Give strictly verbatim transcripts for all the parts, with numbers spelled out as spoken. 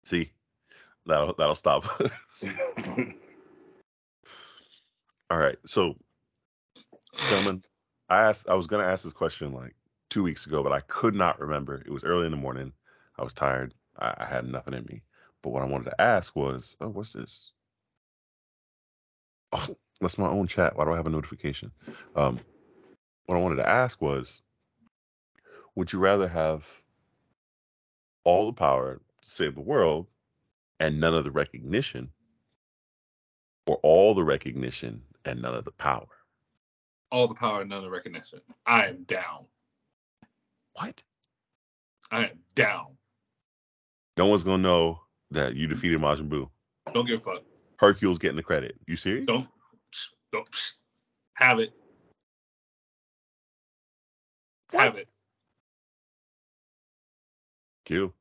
See, that'll that'll stop. All right, so gentlemen, I asked. I was gonna ask this question like two weeks ago, but I could not remember. It was early in the morning. I was tired. I, I had nothing in me. But what I wanted to ask was, oh, what's this? Oh, that's my own chat. Why do I have a notification? Um, what I wanted to ask was, would you rather have all the power to save the world and none of the recognition, or all the recognition and none of the power? All the power and none of the recognition. I am down. What? I am down. No one's gonna know that you defeated Majin Buu. Don't give a fuck. Hercule's getting the credit. You serious? Don't. Don't. Have it. What? Have it. Q.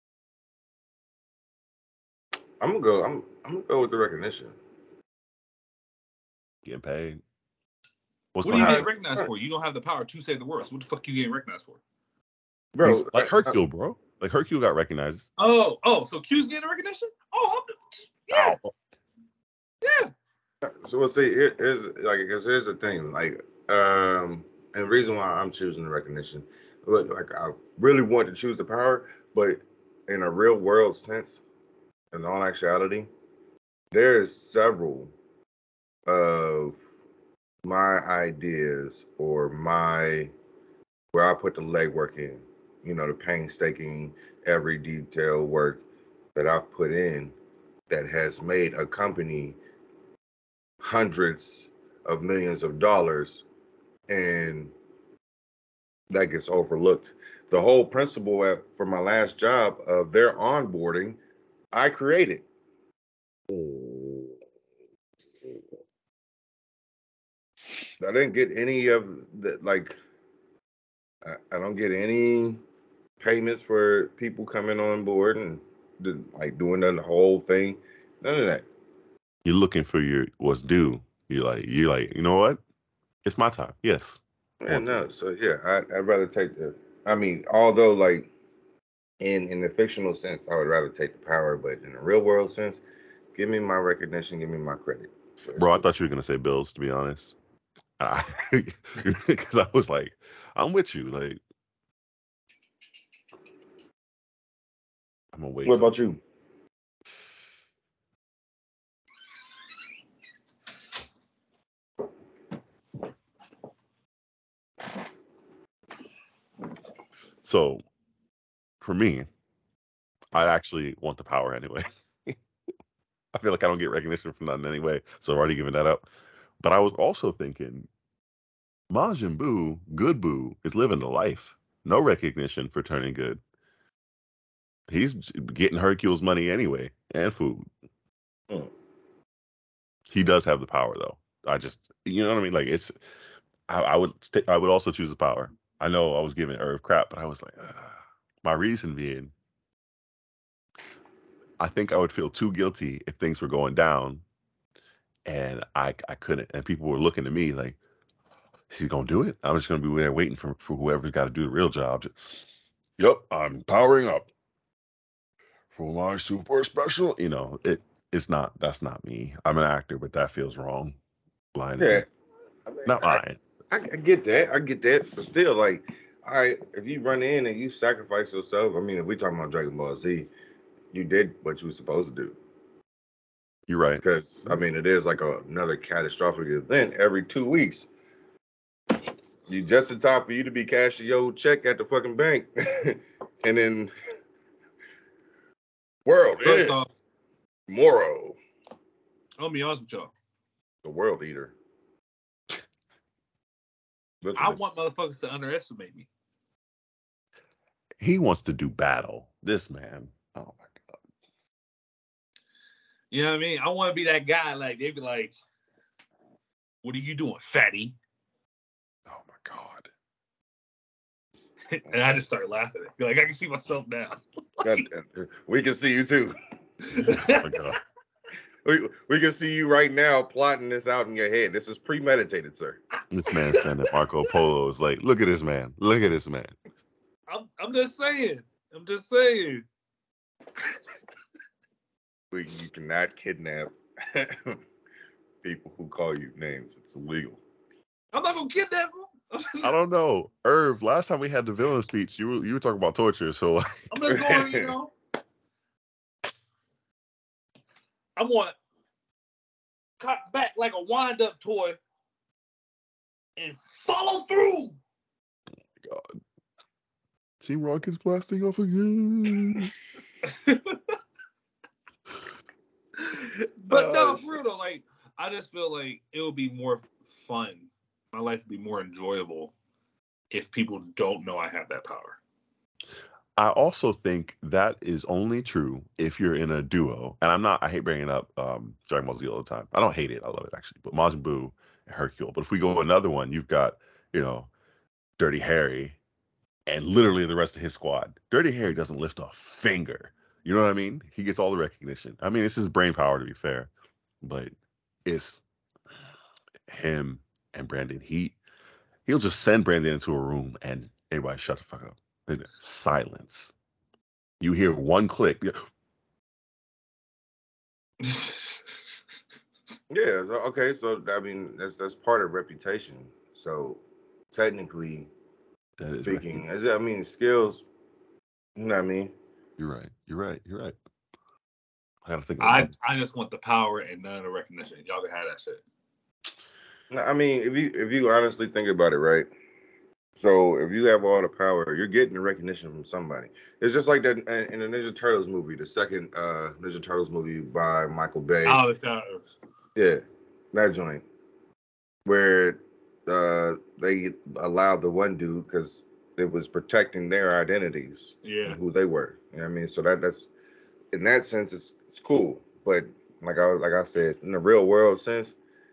I'm gonna go. I'm. I'm gonna go with the recognition. Getting paid. What's What are you gonna getting happen? recognized for? You don't have the power to save the world. So what the fuck are you getting recognized for? Bro, He's like Hercule, bro. Like Hercule got recognized. Oh, oh, so Q's getting recognition? Oh, I'm, yeah, Oh. yeah. So we'll see. Here, here's like, because here's the thing, like, um, and the reason why I'm choosing the recognition, look, like, I really want to choose the power, but in a real world sense, in all actuality, there's several of my ideas or my where I put the legwork in, you know, the painstaking, every detail work that I've put in that has made a company hundreds of millions of dollars, and that gets overlooked. The whole principle at, for my last job of their onboarding, I created. I didn't get any of the, like, I, I don't get any payments for people coming on board and the, like doing the whole thing. None of that. You're looking for your what's due. You're like, you're like, you know what? It's my time. Yes. Yeah, no. So yeah, I, I'd rather take the. I mean, although like in in the fictional sense, I would rather take the power, but in the real world sense, give me my recognition, give me my credit. Bro, I thought you were gonna say bills. To be honest, because I was like, I'm with you. Like, I'm gonna wait. What till- about you? So, for me, I actually want the power anyway. I feel like I don't get recognition from nothing anyway, so I've already given that up. But I was also thinking, Majin Buu, good Buu, is living the life. No recognition for turning good. He's getting Hercule's money anyway, and food. Hmm. He does have the power, though. I just, you know what I mean? Like, it's, I, I would, t- I would also choose the power. I know I was giving Irv crap, but I was like, ugh. My reason being, I think I would feel too guilty if things were going down, and I, I couldn't, and people were looking at me like, is he gonna do it? I'm just gonna be there waiting for for whoever's got to do the real job. Yep, I'm powering up for my super special. You know, it it's not. That's not me. I'm an actor, but that feels wrong. Lying. Yeah, I mean, Not I, lying. I, I get that. I get that. But still, like, all right, if you run in and you sacrifice yourself, I mean, if we talking about Dragon Ball Z, you did what you were supposed to do. You're right. Because, I mean, it is like a, another catastrophic event every two weeks. You just in time for you to be cashing your check at the fucking bank. And then, world First is off, Moro, I'm gonna be honest with y'all. the world eater. I Literally. want motherfuckers to underestimate me. He wants to do battle. This man. Oh my god. You know what I mean? I want to be that guy. Like they'd be like, "What are you doing, fatty?" Oh my god. And I just start laughing. Be like, I can see myself now. God, we can see you too. Oh my god. We, we can see you right now plotting this out in your head. This is premeditated, sir. This man sending Marco Polo is like, look at this man. Look at this man. I'm, I'm just saying. I'm just saying. but you cannot kidnap people who call you names. It's illegal. I'm not gonna kidnap them. I don't know. Irv, last time we had the villain speech, you were, you were talking about torture. So, like, I'm just going, you know. I want cut back like a wind up toy and follow through. God. Team Rocket's blasting off again. But no, for real though, like I just feel like it would be more fun. My life would be more enjoyable if people don't know I have that power. I also think that is only true if you're in a duo. And I'm not, I hate bringing up um, Dragon Ball Z all the time. I don't hate it. I love it, actually. But Majin Buu and Hercule. But if we go another one, you've got, you know, Dirty Harry and literally the rest of his squad. Dirty Harry doesn't lift a finger. You know what I mean? He gets all the recognition. I mean, it's his brain power, to be fair. But it's him and Brandon. He, he'll just send Brandon into a room and everybody shut the fuck up. Silence. You hear one click. Yeah. So, okay. So I mean, that's that's part of reputation. So technically That is speaking, as I mean, skills. You know what I mean? You're right. You're right. You're right. I gotta think. About I that. I just want the power and none of the recognition. Y'all can have that shit. No, I mean, if you if you honestly think about it, right? So if you have all the power, you're getting the recognition from somebody. It's just like that in the Ninja Turtles movie, the second uh, Ninja Turtles movie by Michael Bay. Oh, the shadows. Yeah, that joint where uh, they allowed the one dude because it was protecting their identities Yeah. and who they were. You know what I mean? So that that's in that sense, it's it's cool. But like I like I said, in the real world sense,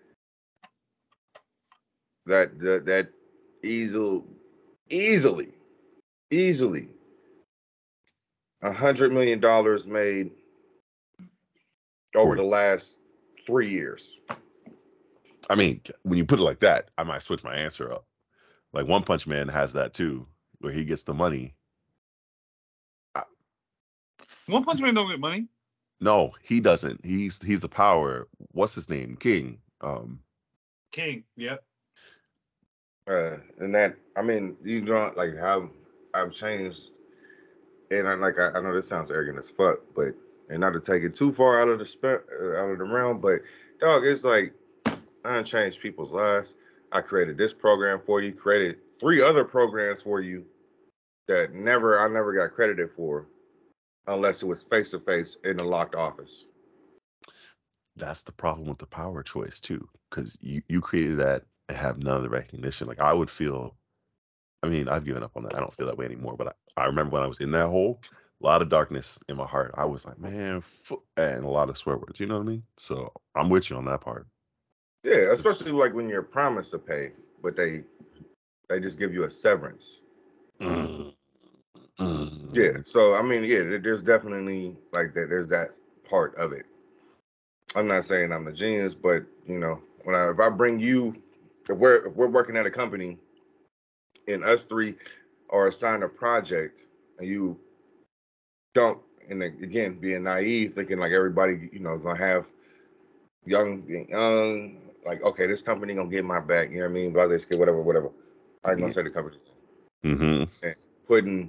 that that, that easily, easily, easily, a hundred million dollars made over the last three years. I mean, when you put it like that, I might switch my answer up. Like One Punch Man has that too, where he gets the money. I, One Punch Man don't get money. no, he doesn't. He's he's the power. What's his name? King. Um, King. Yep. Uh, and that, I mean, you know, like how I've changed, and I like I, I know this sounds arrogant as fuck, but and not to take it too far out of the spe- uh, out of the realm, but dog, it's like I done changed people's lives. I created this program for you, created three other programs for you that never I never got credited for, unless it was face to face in a locked office. that's the problem with the power choice too, because you you created that and have none of the recognition. Like I would feel. I mean, I've given up on that. I don't feel that way anymore. But I, I remember when I was in that hole, a lot of darkness in my heart. I was like, man, fu-, and a lot of swear words. You know what I mean? So I'm with you on that part. Yeah, especially like when you're promised to pay, but they they just give you a severance. Mm. Mm. Yeah, so I mean, yeah, there- there's definitely like that. There's that part of it. I'm not saying I'm a genius, but you know, when I if I bring you, if we're if we're working at a company, and us three are assigned a project, and you don't, and again, being naive, thinking like everybody, you know, gonna have young, being young, like okay, this company gonna get my back. You know what I mean? Blah, blah, blah, whatever, whatever. I ain't gonna say the company. Mm-hmm. And putting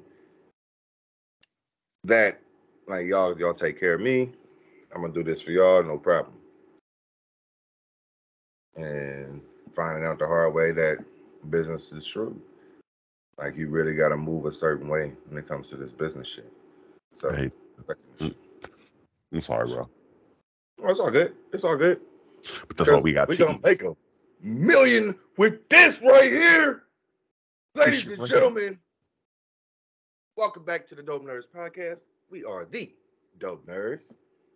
that, like y'all, y'all take care of me. I'm gonna do this for y'all, no problem. And finding out the hard way that business is true. Like you really gotta move a certain way when it comes to this business shit. So Hey, shit. I'm sorry, bro. Oh, it's all good. It's all good. But that's why we got we teams. gonna make a million with this right here. Ladies shit and right gentlemen, welcome back to the Dope Nerds Podcast. We are the Dope Nerds.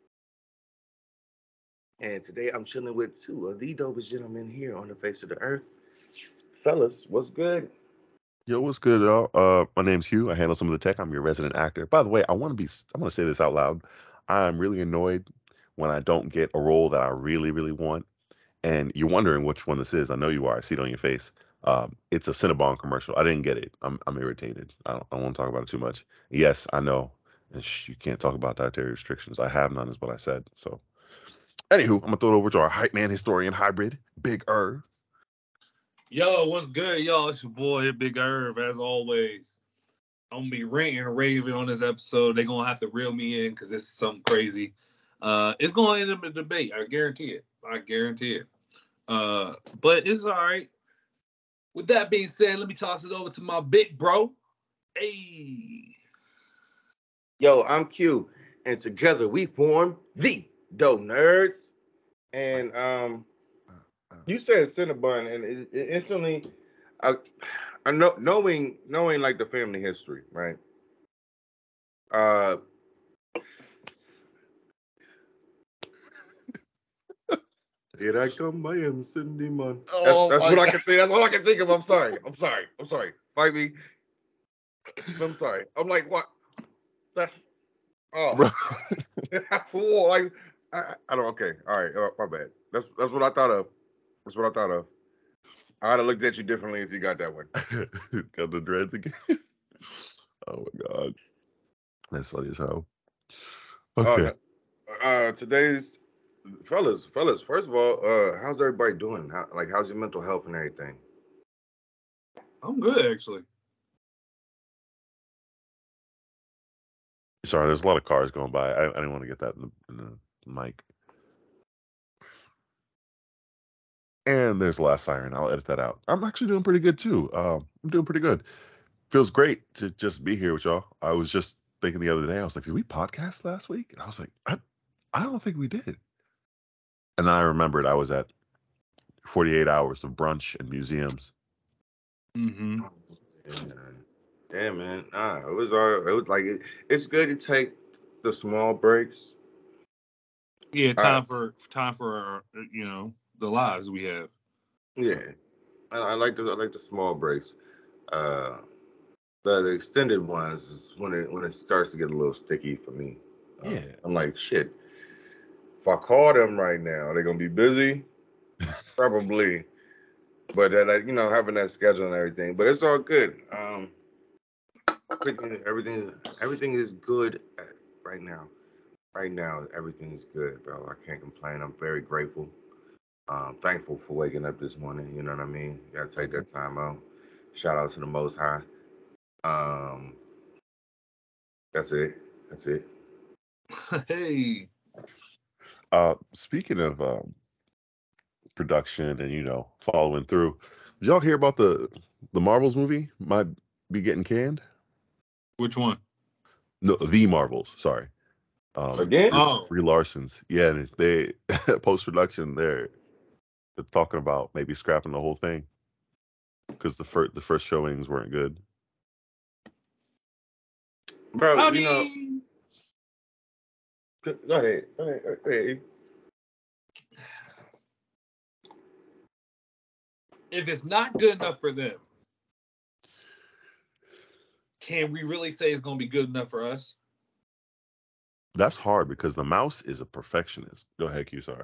And today I'm chilling with two of the dopest gentlemen here on the face of the earth. Fellas, what's good? Yo, what's good, y'all? Uh, my name's Hugh. I handle some of the tech. I'm your resident actor. By the way, I want to be. I'm going to say this out loud. I'm really annoyed when I don't get a role that I really, really want, and you're wondering which one this is. I know you are. I see it on your face. Um, it's a Cinnabon commercial. I didn't get it. I'm I'm irritated. I don't, I don't want to talk about it too much. Yes, I know. And sh- you can't talk about dietary restrictions. I have none, is what I said. So, anywho, I'm gonna throw it over to our hype man historian hybrid, Big Irv. Yo, what's good, y'all? It's your boy, Big Irv, as always. I'm gonna be ranting and raving on this episode. They're gonna have to reel me in because this is something crazy. Uh, it's gonna end up in a debate. I guarantee it. I guarantee it. Uh, but it's all right. With that being said, let me toss it over to my big bro. Hey. Yo, I'm Q, and together we form the Dope Nerds. And um, you said Cinnabon, and it, it instantly, I, I know knowing knowing like the family history, right? Uh, here I come, I am Cindy Man. That's Oh that's my what I God. can think. That's all I can think of. I'm sorry. I'm sorry. I'm sorry. Fight me. I'm sorry. I'm like, what? That's oh, Bro. Whoa, like I, I don't. Okay, all right. uh, My bad. That's that's what I thought of. That's what I thought of. I'd have looked at you differently if you got that one. Got the dreads again. Oh my God. That's funny as hell. Oh, Okay. no. Uh, today's fellas, fellas. First of all, uh, how's everybody doing? How, like, how's your mental health and everything? I'm good, actually. Sorry, there's a lot of cars going by. I, I didn't want to get that in the, in the mic. And there's the last siren. I'll edit that out. I'm actually doing pretty good too. Um, I'm doing pretty good. Feels great to just be here with y'all. I was just thinking the other day, I was like, did we podcast last week? And I was like, I, I don't think we did. And then I remembered I was at forty-eight hours of brunch and museums. Mm-hmm. Yeah, yeah, man. Nah, it was all. It was like it, it's good to take the small breaks. Yeah, Uh, time for time for our, you know, the lives we have. yeah, I, I like the I like the small breaks. Uh, the, the extended ones is when it when it starts to get a little sticky for me. Uh, Yeah. I'm like, shit. If I call them right now, they're gonna be busy. Probably, but that like, you know, having that schedule and everything. But it's all good. Um, everything everything everything is good right now. Right now, everything is good, bro. I can't complain. I'm very grateful. Um, thankful for waking up this morning. You know what I mean? You gotta take that time out. Shout out to the Most High. Um, that's it. That's it. Hey. Uh, speaking of um, production and, you know, following through, did y'all hear about the the Marvels movie might be getting canned? Which one? No, the Marvels. Sorry. Um, Again? Brie, Oh. Brie Larson's. Yeah, and they post production. They're, they're talking about maybe scrapping the whole thing because the first the first showings weren't good. Bro, I you mean, know, go go ahead. Go ahead. Go ahead. if it's not good enough for them, can we really say it's gonna be good enough for us? That's hard because the mouse is a perfectionist. Go ahead, Q. Sorry.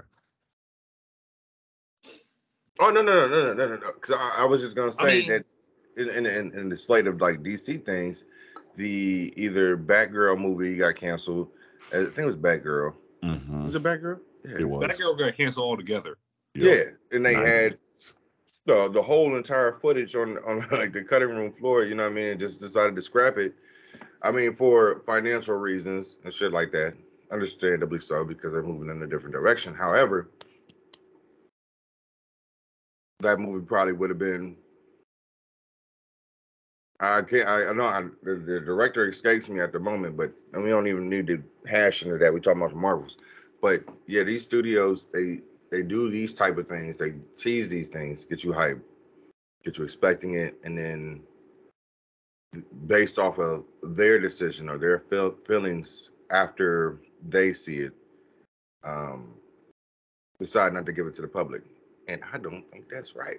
Oh no no no no no no no! Because I, I was just gonna say I mean, that in, in in in the slate of like D C things, the either Batgirl movie got canceled. I think it was Batgirl. Mm-hmm. Was it Batgirl? Yeah. It was. Batgirl got canceled altogether. Yeah, Yep. and they Nine had minutes. the the whole entire footage on on like the cutting room floor. You know what I mean? And just decided to scrap it. I mean, for financial reasons and shit like that. Understandably so, because they're moving in a different direction. However, that movie probably would have been. I can't. I, I know I, the, the director escapes me at the moment, but and we don't even need to hash into that. We talking about the Marvels, but yeah, these studios they they do these type of things. They tease these things, get you hyped, get you expecting it, and then based off of their decision or their feel, feelings after they see it, um, decide not to give it to the public. And I don't think that's right.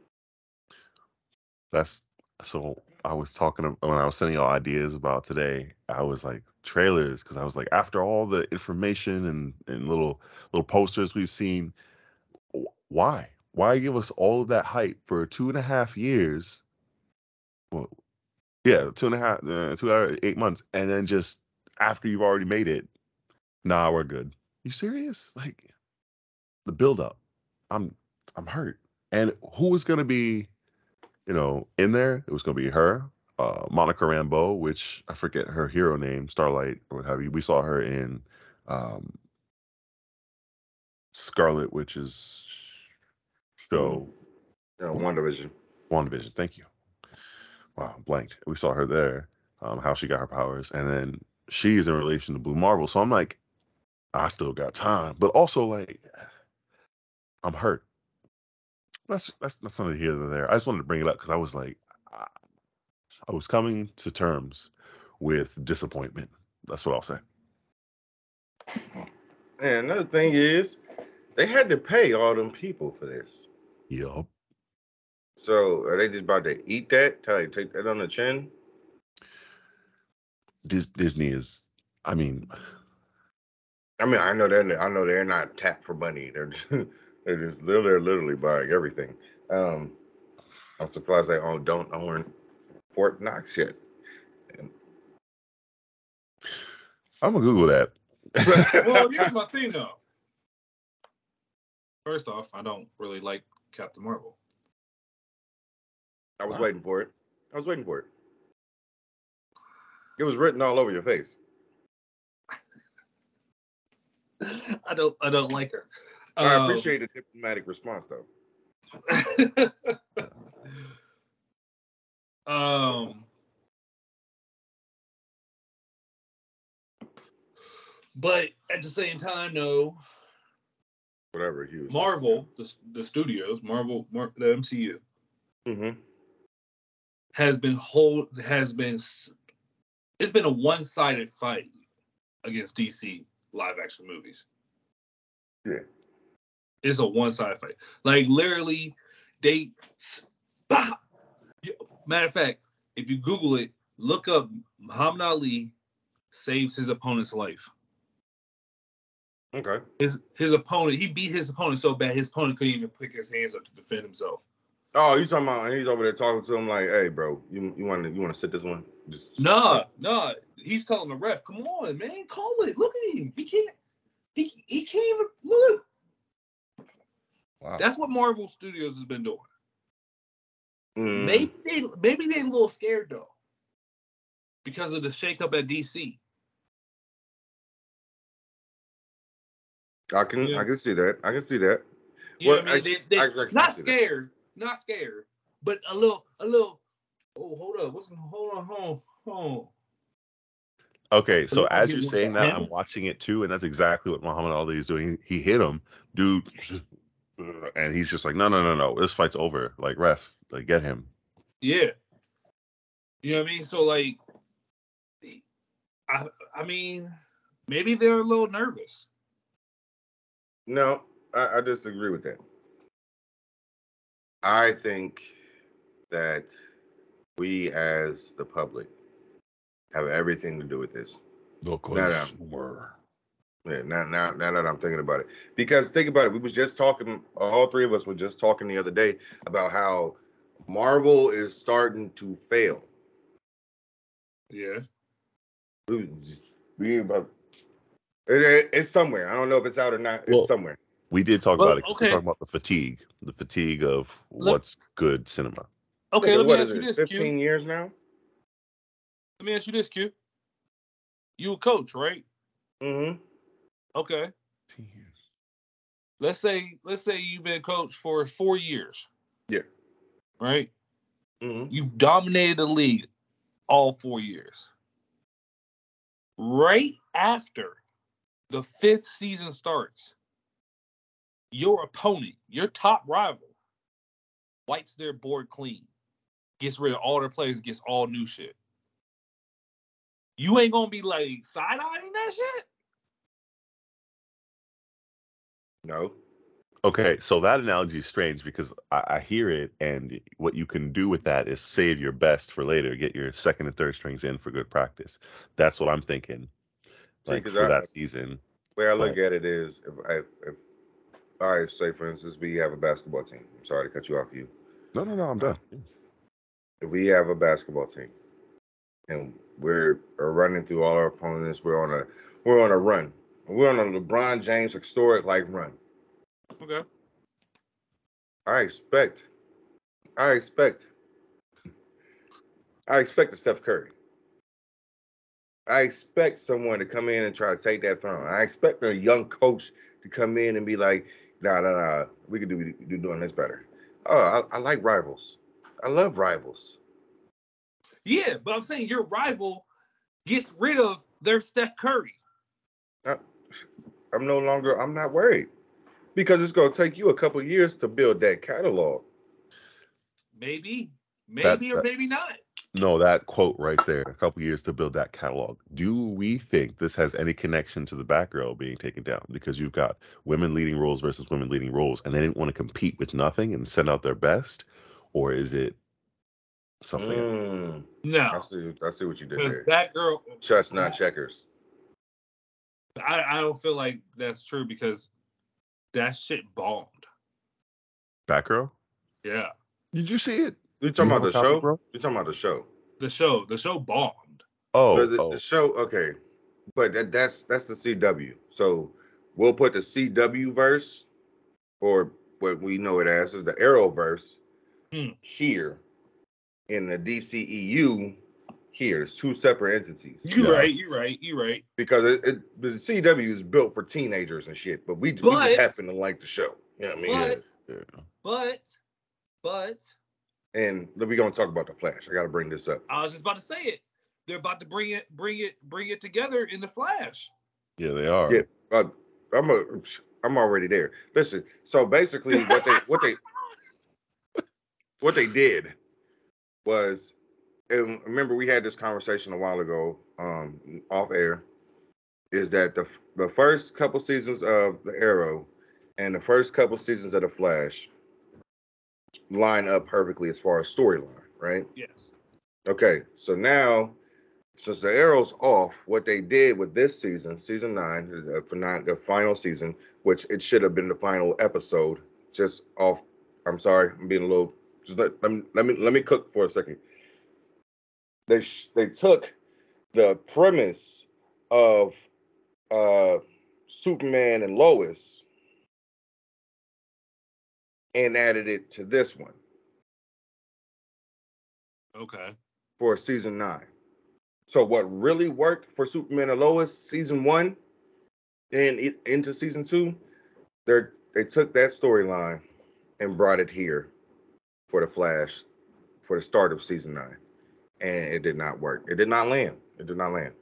That's so. I was talking to, when I was sending y'all ideas about today. I was like trailers because I was like, after all the information and and little little posters we've seen, wh- why why give us all of that hype for two and a half years? Well, yeah, two and a half, uh, two hours, eight months, and then just after you've already made it. Nah, we're good. You serious? Like the build up. I'm I'm hurt. And who was gonna be, you know, in there? It was gonna be her, uh, Monica Rambeau, which I forget her hero name, Starlight or what have you. We saw her in um, Scarlet Witch's show. Yeah, WandaVision. WandaVision. Thank you. Wow, blanked. We saw her there. Um, how she got her powers, and then she's in relation to Blue Marvel. So I'm like, I still got time, but also like, I'm hurt. That's that's that's something here or there. I just wanted to bring it up because I was like, I, I was coming to terms with disappointment. That's what I'll say. And another thing is, they had to pay all them people for this. Yup. So are they just about to eat that? Tell you take that on the chin? Dis- Disney is. I mean, I mean, I know they're I know they're not tapped for money. They're just, they're just literally, literally buying everything. Um, I'm surprised they own, don't own Fort Knox yet. And, I'm gonna Google that. Well, here's my thing though. First off, I don't really like Captain Marvel. I was Wow. waiting for it. I was waiting for it. It was written all over your face. I don't I don't like her. I Um, appreciate the diplomatic response, though. um, but at the same time, no. Whatever, Hughes. Marvel, the, the studios, Marvel, Mar- the M C U Mm-hmm. has been hold has been it's been a one-sided fight against D C live action movies. Yeah. It's a one-sided fight. Like literally, they. Matter of fact, if you Google it, look up Muhammad Ali saves his opponent's life. Okay. His his opponent, he beat his opponent so bad his opponent couldn't even pick his hands up to defend himself. Oh, you talking about? And he's over there talking to him like, "Hey, bro, you you want to you want to sit this one?" Just Nah, nah. He's telling the ref, "Come on, man, call it. Look at him. He can't. He he can't even look." Wow. That's what Marvel Studios has been doing. Mm. Maybe they maybe they're a little scared though, because of the shakeup at D C. I can Yeah. I can see that. I can see that. You Well, know what I mean? actually- They, they, actually, I can not see that. scared, not scared, but a little, a little. Oh, hold up. What's hold on, hold on, hold on. Okay, so Look, as he you're was saying the that, hand. I'm watching it too, and that's exactly what Muhammad Ali is doing. He hit him, dude, and he's just like, no, no, no, no, this fight's over. Like, ref, like, get him. Yeah. You know what I mean? So like, I, I mean, maybe they're a little nervous. No, I, I disagree with that. I think that we as the public have everything to do with this. The No, no. consumer. Yeah, now, now, now that I'm thinking about it, because think about it, we was just talking. All three of us were just talking the other day about how Marvel is starting to fail. Yeah. We, we about it, it- it's somewhere. I don't know if it's out or not. It's Well, somewhere. We did talk Well, about it. 'Cause okay. We're talking about the fatigue, the fatigue of Let- what's good cinema. Okay, Nigga, let me what ask is you it? this, Fifteen Q. years now. Let me ask you this, Q. You a coach, right? Mm-hmm. Okay. Let's say, let's say you've been coach for four years. Yeah. Right. Mm-hmm. You've dominated the league all four years. Right after the fifth season starts, your opponent, your top rival, wipes their board clean, gets rid of all their players, gets all new shit. You ain't gonna be like side-eyeing that shit? No. Okay, so that analogy is strange because I, I hear it, and what you can do with that is save your best for later, get your second and third strings in for good practice. That's what I'm thinking, See, like 'cause for I- that season. The way I look But- at it is, if I, if all right, say for instance, we have a basketball team. I'm sorry to cut you off, you. No, no, no, I'm done. If we have a basketball team, and We're, we're running through all our opponents. We're on a we're on a run. We're on a LeBron James historic like run. Okay. I expect, I expect, I expect a Steph Curry. I expect someone to come in and try to take that throne. I expect a young coach to come in and be like, nah, nah, nah, we could do, do doing this better. Oh, I, I like rivals. I love rivals. Yeah, but I'm saying your rival gets rid of their Steph Curry. I, I'm no longer, I'm not worried. Because it's going to take you a couple years to build that catalog. Maybe. Maybe That- or that- maybe not. No, that quote right there, a couple years to build that catalog. Do we think this has any connection to the Batgirl being taken down? Because you've got women leading roles versus women leading roles, and they didn't want to compete with nothing and send out their best? Or is it something else? Mm, No. I see, I see what you did Because there. Batgirl, Chess, not checkers. I, I don't feel like that's true because that shit bombed. Batgirl? Yeah. Did you see it? You Do you talking have about a the copy, show? bro? You talking about the show? The show. The show bombed. Oh, the, the, oh. the show, okay. But that, that's that's the C W. So we'll put the C W verse, or what we know it as is the Arrowverse, Hmm. here in the D C E U. Here, it's two separate entities. You Yeah. right. You right. You right. Because it, it, the C W is built for teenagers and shit, but we, we But- just happen to like the show. You know what I mean? But, Yeah. but, but, And we're gonna talk about the Flash. I gotta bring this up. I was just about to say it. They're about to bring it, bring it, bring it together in the Flash. Yeah, they are. Yeah, uh, I'm a, I'm already there. Listen, so basically, what they, what they, what they did was, and remember we had this conversation a while ago, um, off air, is that the the first couple seasons of the Arrow and the first couple seasons of the Flash line up perfectly as far as storyline, right? Yes. Okay, so now since the Arrow's off, what they did with this season, season nine, uh, for nine, the final season, which it should have been the final episode, just off. I'm sorry, I'm being a little. Just let, let me let me let me cook for a second. They sh- they took the premise of uh, Superman and Lois and added it to this one Okay. for season nine. So what really worked for Superman and Lois season one and it, into season two, they they took that storyline and brought it here for the Flash for the start of season nine, and it did not work. It did not land. It did not land.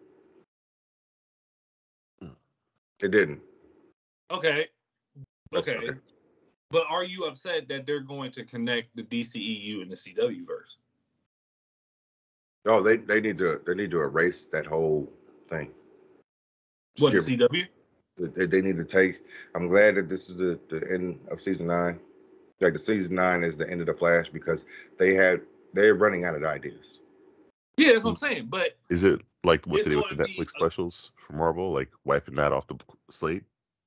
It didn't. Okay. That's Okay. okay. But are you upset that they're going to connect the D C E U and the C W verse? No, they they need to they need to erase that whole thing. What, the Skip- C W? They, they need to take. I'm glad that this is the, the end of season nine. Like the season nine is the end of the Flash because they had they're running out of ideas. Yeah, that's what I'm saying. But Is it like what It's they did with the gonna be Netflix a- specials for Marvel, like wiping that off the slate?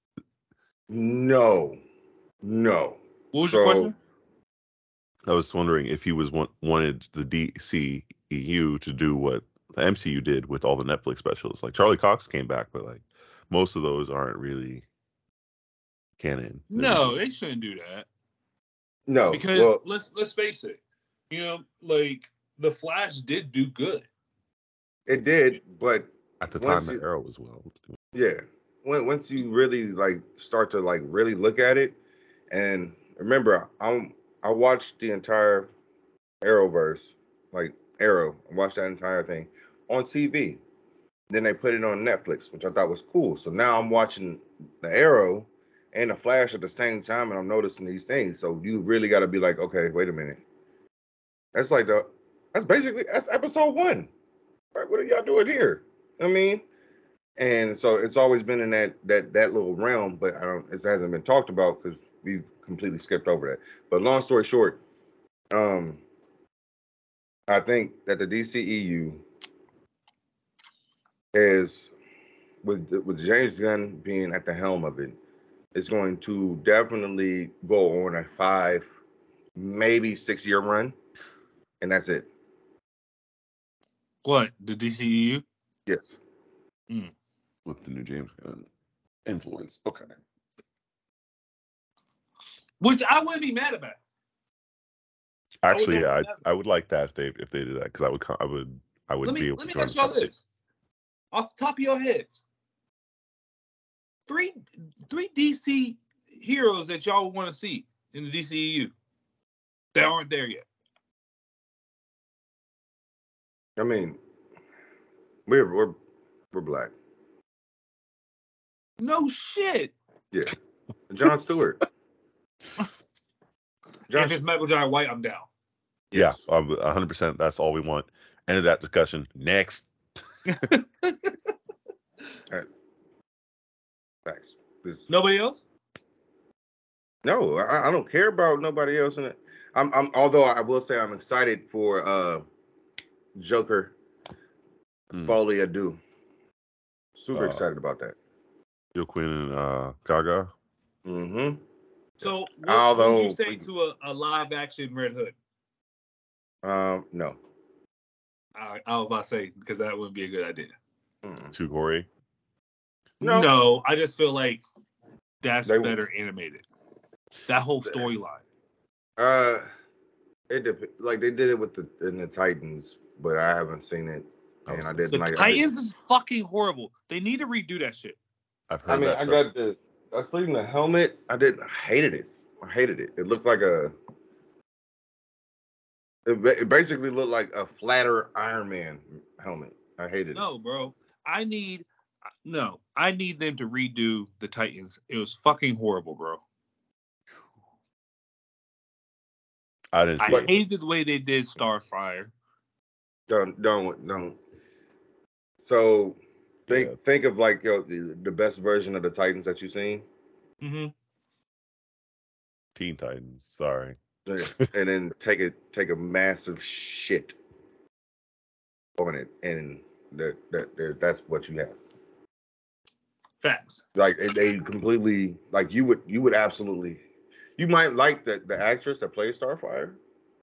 No, no. what was So- your question? I was wondering if he was want, wanted the D C E U to do what the M C U did with all the Netflix specials. Like Charlie Cox came back, but like most of those aren't really canon. They're No, reboots. they shouldn't do that. No, Because well, let's let's face it, you know, like the Flash did do good. it did, but At the once time, you- the Arrow was well. yeah, when once you really like start to like really look at it, and remember, I'm I watched the entire Arrowverse, like Arrow, I watched that entire thing on T V. Then they put it on Netflix, which I thought was cool. So now I'm watching the Arrow and the Flash at the same time, and I'm noticing these things. So you really got to be like, okay, wait a minute. That's like the that's basically that's episode one. Right? What are y'all doing here? I mean, and so it's always been in that that that little realm, but I don't. It hasn't been talked about because we've completely skipped over that. But long story short, um, I think that the D C E U is with with James Gunn being at the helm of it, it's going to definitely go on a five, maybe six year run, and that's it. What, the D C E U? Yes. Mm. With the new James Gunn influence. Okay. Which I wouldn't be mad about. Actually, I I would I, I would like that if they if they did that because I would co- I would I would Let be me able let to me join ask the y'all conversation. this. Off the top of your heads. Three three D C heroes that y'all want to see in the D C E U that aren't there yet. I mean, we're we're we're black. No shit. Yeah. John Stewart. John If it's Michael Jai White, I'm down. Yes. Yeah, um, one hundred percent. That's all we want. End of that discussion. Next. Right. Thanks. This, Nobody else? no, I, I don't care about nobody else in it. I'm, I'm. Although I will say I'm excited for uh, Joker. Mm. Foley Adu. Super Uh, excited about that. Jill Quinn and uh, Gaga. Mm-hmm. So what, Although, what would you say we, to a, a live action Red Hood? Um, no. I, I was about to say because that wouldn't be a good idea. Mm-mm. Too gory. No. No, I just feel like that's They- better animated. That whole storyline. Uh, it dep- like they did it with the in the Titans, but I haven't seen it, and I didn't The like. I, did, Titans is fucking horrible. They need to redo that shit. I've heard I mean, that. I stuff. got the. I seen the helmet. I didn't. I hated it. I hated it. It looked like a. It, ba- it basically looked like a flatter Iron Man helmet. I hated it. No, bro. I need no. I need them to redo the Titans. It was fucking horrible, bro. I didn't see I it. hated the way they did Starfire. Don't don't don't. So think Yeah. think of like yo, the, the best version of the Titans that you've seen, Mm-hmm. Teen Titans. Sorry. and then take it take a massive shit on it, and that that that that's what you have. Facts. Like they- they completely like you would you would absolutely you might like the the actress that plays Starfire,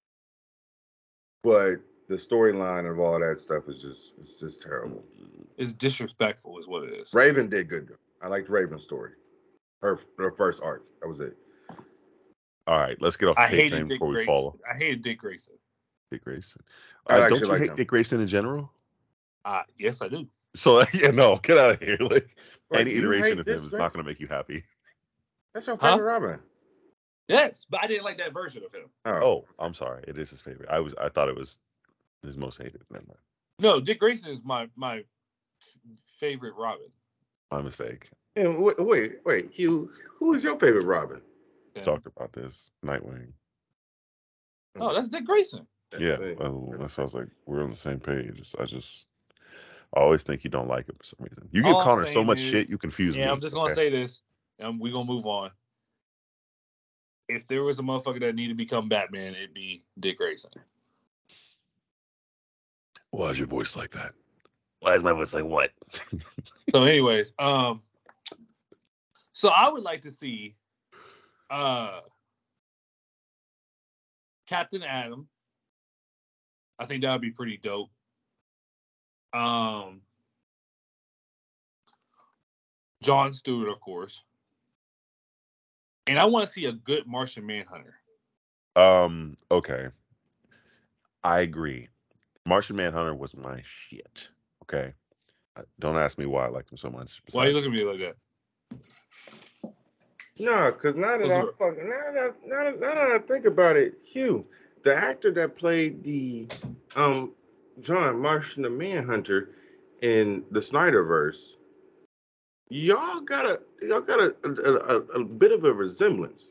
but the storyline of all that stuff is just it's just terrible. It's disrespectful, is what it is. Raven did good though. I liked Raven's story, her her first arc. That was it. All right, let's get off the I tape hated train Dick before we Grayson. follow. I hated Dick Grayson. Dick Grayson. I Uh, actually don't you like hate him. Dick Grayson in general? Uh, yes, I do. So yeah, no, get out of here. Like Wait, any you iteration hate of this him is Grayson? not going to make you happy. That's your Huh? favorite Robin. Yes, but I didn't like that version of him. Oh, I'm sorry. It is his favorite. I was I thought it was his most hated. Never mind. No, Dick Grayson is my my f- favorite Robin. My mistake. And wait, wait, wait, Hugh, who is your favorite Robin? We talked about this. Nightwing. Oh, that's Dick Grayson. Yeah, well, that sounds like we're on the same page. I just I always think you don't like it for some reason. You give All I'm Connor so saying much is- shit, you confuse me. Yeah, I'm just gonna okay? say this, and we're gonna move on. If there was a motherfucker that needed to become Batman, it'd be Dick Grayson. Why is your voice like that? Why is my voice like what? So, anyways, um, so I would like to see, uh, Captain Atom. I think that would be pretty dope. Um, John Stewart, of course, and I want to see a good Martian Manhunter. Um, okay. I agree. Martian Manhunter was my shit. Okay. Uh, Don't ask me why I liked him so much. Why are you besides- looking at me like that? No, because now that I Those fucking now that I, now, that, now that I think about it, Hugh, the actor that played the um John Martian the Manhunter in the Snyderverse, y'all got a y'all got a a, a, a bit of a resemblance.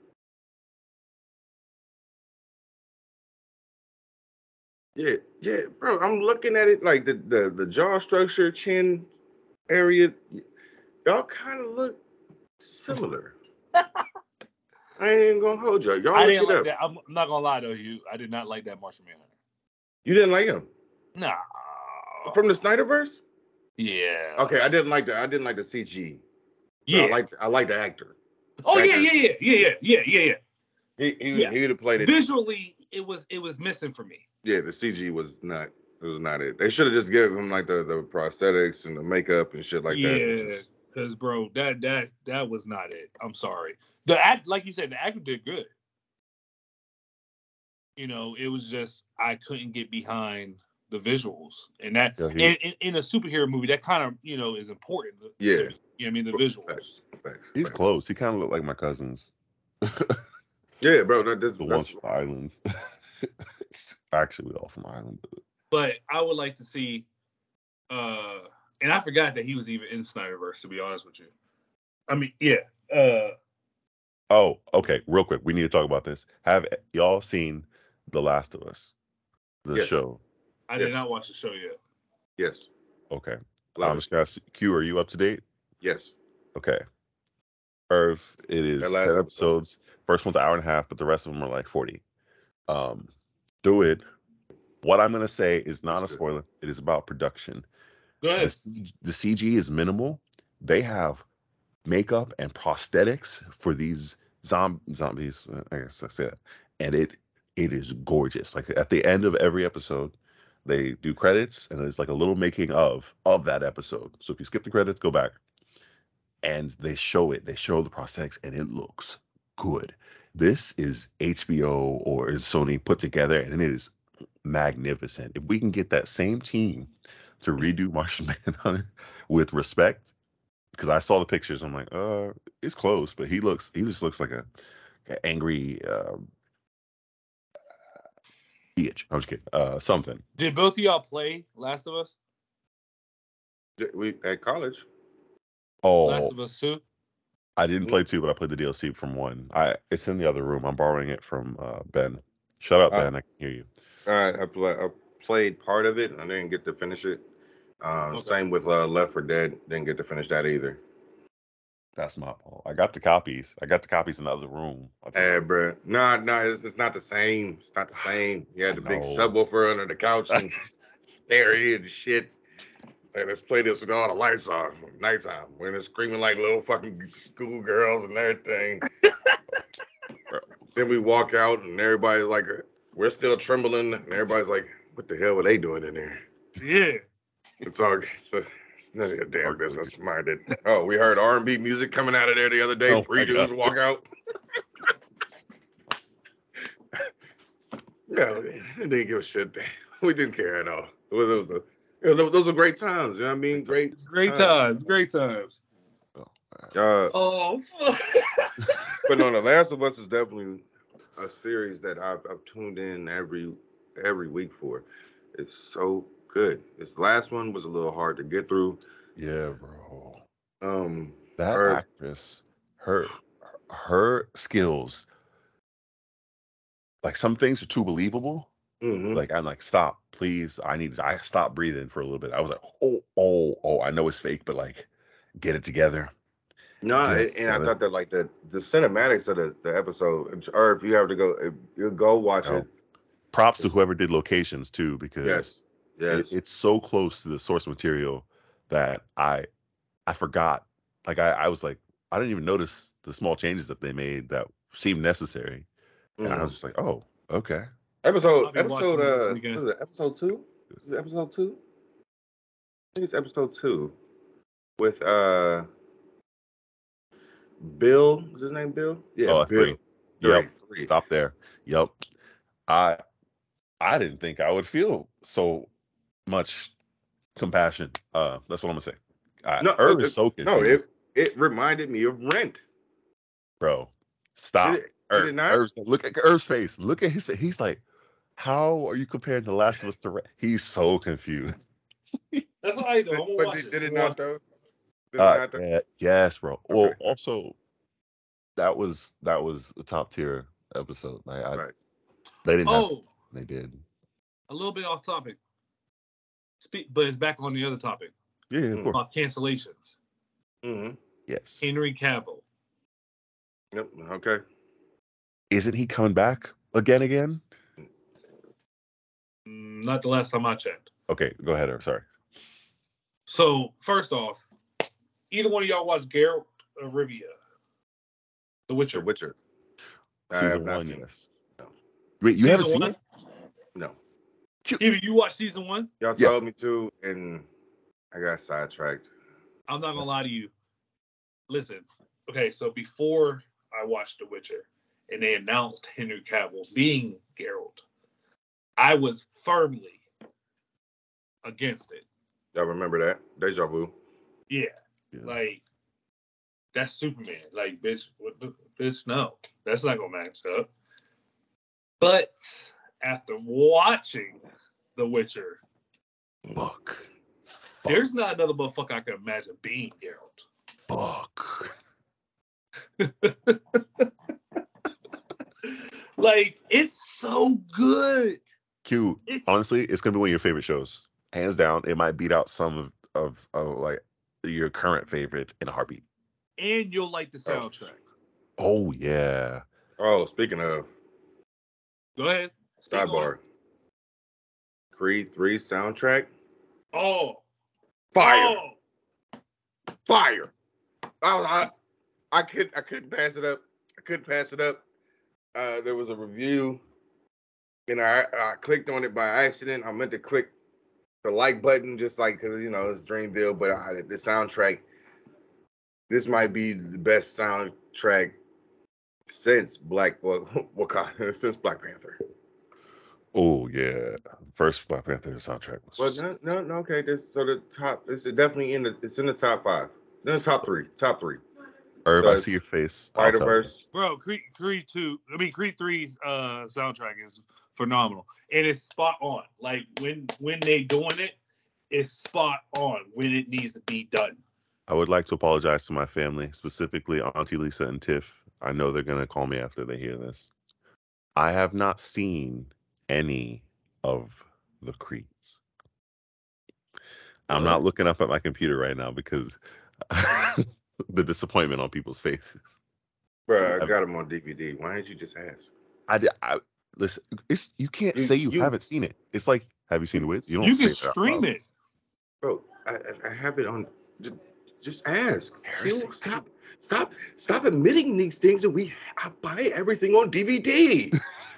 Yeah, yeah, bro. I'm looking at it like the the, the jaw structure, chin area. Y'all kind of look similar. I ain't even gonna hold y'all. Y'all I look didn't it like up. that. I'm, I'm not gonna lie though, you. I did not like that Martian Manhunter. You didn't like him Nah. from the Snyderverse? Yeah. Okay, I didn't like the I didn't like the C G. But Yeah. I like I like the actor. oh that yeah, guy- yeah, yeah, yeah, yeah, yeah, yeah, yeah. He he, Yeah. he would have played it. Visually, it was it was missing for me. Yeah, the C G was not It was not it. They should have just given him like the, the prosthetics and the makeup and shit like that. Yeah, Just, because bro, that that that was not it. I'm sorry. The act, like you said, the actor did good. You know, it was just I couldn't get behind the visuals, and that Yeah, he- in, in, in a superhero movie that kind of you know is important. to- Yeah. to me. You know what I mean, the visuals. facts, facts, He's facts. close. He kind of looked like my cousins. Yeah, bro. That, that's, The that's ones from Islands. Actually, we all from Ireland. But I would like to see, uh, and I forgot that he was even in Snyderverse. To be honest with you, I mean, yeah. Uh, Oh, okay. Real quick, we need to talk about this. Have y'all seen The Last of Us, the Yes. show? I did Yes. not watch the show yet. yes. Okay. Love I'm it. just gonna ask Q, are you up to date? Yes. Okay. Irv, it is That ten last episode. episodes. First one's an hour and a half, but the rest of them are like forty. Um, do it. What I'm gonna say is not a That's good. spoiler. It is about production. Go The, ahead. C- the C G is minimal. They have makeup and prosthetics for these zom- zombies. uh, I guess that's it. And it it is gorgeous. Like at the end of every episode, they do credits and there's like a little making of of that episode. So if you skip the credits, go back. And they show it. They show the prosthetics and it looks good. This is H B O or is Sony put together and it is magnificent. If we can get that same team to redo Martian Manhunter with respect, because I saw the pictures, I'm like, uh, it's close, but he looks, he just looks like a, an angry uh, bitch. I'm just kidding. Uh, something. Did both of y'all play Last of Us? We at college. Oh, Last of Us Two. I didn't play two, but I played the D L C from one. I it's in the other room. I'm borrowing it from uh, Ben. Shut up, Uh, Ben. I can hear you. All right, I, play, I played part of it. I didn't get to finish it. Um, Okay. Same with uh, Left four Dead. Didn't get to finish that either. That's my fault. I got the copies. I got the copies in the other room. I think- Hey, bro. No, no, it's, it's not the same. It's not the same. You had the big No. subwoofer under the couch and stereo and shit. Hey, let's play this with all the lights off. Nighttime. When they're screaming like little fucking schoolgirls and everything. Then we walk out and everybody's like, we're still trembling. And everybody's like, what the hell were they doing in there? Yeah. It's all it's, a, it's none of your damn business. Minded. Oh, we heard R and B music coming out of there the other day. Oh Three my dudes God. walk out. Yeah, we didn't give a shit. We didn't care at all. It was, it was a, it was, those were great times. You know what I mean? Great, Great times. Great times. Uh, Oh. but no, The Last of Us is definitely a series that I've, I've tuned in every every week for. It's so good. This last one was a little hard to get through. Yeah, bro. Um, That her- actress, her her skills, like some things are too believable. mhm. Like I'm like, stop, please. I need. I stopped breathing for a little bit. I was like, oh, oh, oh. I know it's fake, but like, get it together. No, Yeah, and, and I yeah. thought that like the the cinematics of the, the episode, or if you have to go, if you go watch No. it. Props to Yes. whoever did locations too, because Yes, yes. it, it's so close to the source material that I I forgot. Like I, I was like, I didn't even notice the small changes that they made that seemed necessary, and I Mhm. was just like, oh, okay. I'll Episode be episode watching it this uh weekend. what is it, episode two? Is it episode two? I think it's episode two. With uh Bill. Is his name Bill? Yeah, Oh, Bill. three. Three. Yep. Three. Stop there. Yep. I I didn't think I would feel so much compassion. Uh, that's what I'm gonna say. I, No, Irv it- is so No, confused, it it reminded me of Rent. bro. Stop. Did it, did Irv, it not? Irv's, look at Irv's face. Look at his face. He's like, how are you comparing The Last of Us to? Re-? He's so confused. That's all right though. I'm But, gonna but watch did, it. did it I'm gonna not though? Did Uh, it not though? yeah, yes, bro. Well, Okay. also, that was that was a top tier episode. I, I Right. they didn't have. Oh, They did. a little bit off topic. Speak, but it's back on the other topic Yeah, of Mm. course. about cancellations. Mm-hmm. Yes. Henry Cavill. Yep. Okay. Isn't he coming back again? Again? Mm, Not the last time I checked. Okay, go ahead. Irv, sorry. So first off, either one of y'all watch Geralt of Rivia, The The Witcher. Witcher. I Season have not one, seen yes. No. Wait, you Season haven't seen one? it? No. Kiwi, you watched season one? Y'all Yeah. told me to, and I got sidetracked. I'm not gonna Yes. lie to you. Listen, okay, so before I watched The Witcher and they announced Henry Cavill being Geralt, I was firmly against it. Y'all remember that? Deja vu. Yeah, Yeah. like that's Superman. Like, bitch, what the, bitch, no, that's not gonna match up. But after watching The Witcher, Fuck. there's not another motherfucker I can imagine being Geralt. Fuck. Like, it's so good. Q. It's Honestly, it's gonna be one of your favorite shows, hands down. It might beat out some of of, of like your current favorites in a heartbeat. and you'll like the Oh. soundtrack. Oh yeah. Oh, speaking of Go ahead. Speak on sidebar, Creed three soundtrack, it. Oh, fire, oh, fire. I, I I could I couldn't pass it up. I couldn't pass it up. Uh, there was a review, and I I clicked on it by accident. I meant to click the like button just like because you know it's Dreamville, but I, the soundtrack. This might be the best soundtrack since Black well, Wakanda, since Black Panther. Oh yeah. First Black Panther soundtrack Well, was. no, no, no. Okay, this so the top. It's definitely in the. It's in the top five. In the top three. Top three. Herb, so I it's see your face. I'll Spider tell you. Verse. bro, Creed, Creed two. I mean, Creed three's uh, soundtrack is phenomenal, and it's spot on. Like when when they doing it, it's spot on when it needs to be done. I would like to apologize to my family, specifically Auntie Lisa and Tiff. I know they're gonna call me after they hear this. I have not seen any of the Creeds. I'm Really? not looking up at my computer right now because the disappointment on people's faces. Bro, I I've- got them on D V D. Why didn't you just ask? I, di- I listen. It's you can't You- say you, you- haven't seen it. It's like, have you seen The Wiz? You don't You can say that out stream loud. it. Bro, I, I- I have it on. Just, just ask. Harrison, You stop, stop, stop admitting these things, and we I buy everything on D V D.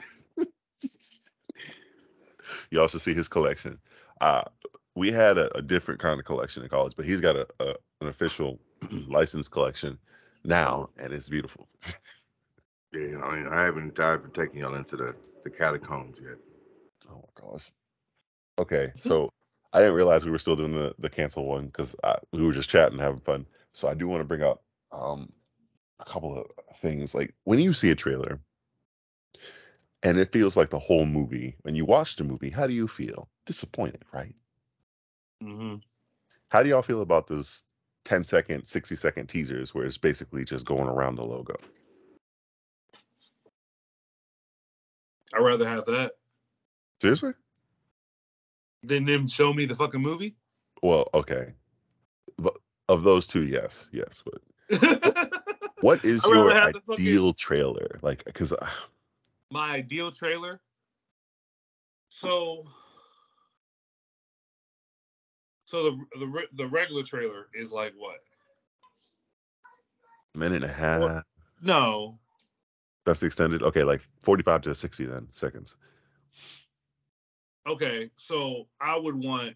You also see his collection. Uh, we had a, a different kind of collection in college, but he's got a, a an official licensed collection now, and it's beautiful. Yeah, I mean, I haven't died for taking y'all into the the catacombs yet. Oh my gosh. Okay, so I didn't realize we were still doing the, the cancel one because we were just chatting, having fun. So I do want to bring up um, a couple of things. Like when you see a trailer and it feels like the whole movie, when you watch the movie, how do you feel? Disappointed, right? Mm-hmm. How do y'all feel about those ten second, sixty second teasers where it's basically just going around the logo? I'd rather have that Seriously? than them show me the fucking movie. Well, okay. But of those two, yes, yes. But what is I'd rather your have the fucking- ideal trailer? Like, because My ideal trailer. So, so the the re- the regular trailer is like what? minute and a half. No, That's the extended. Okay, like forty-five to sixty then seconds. okay. So I would want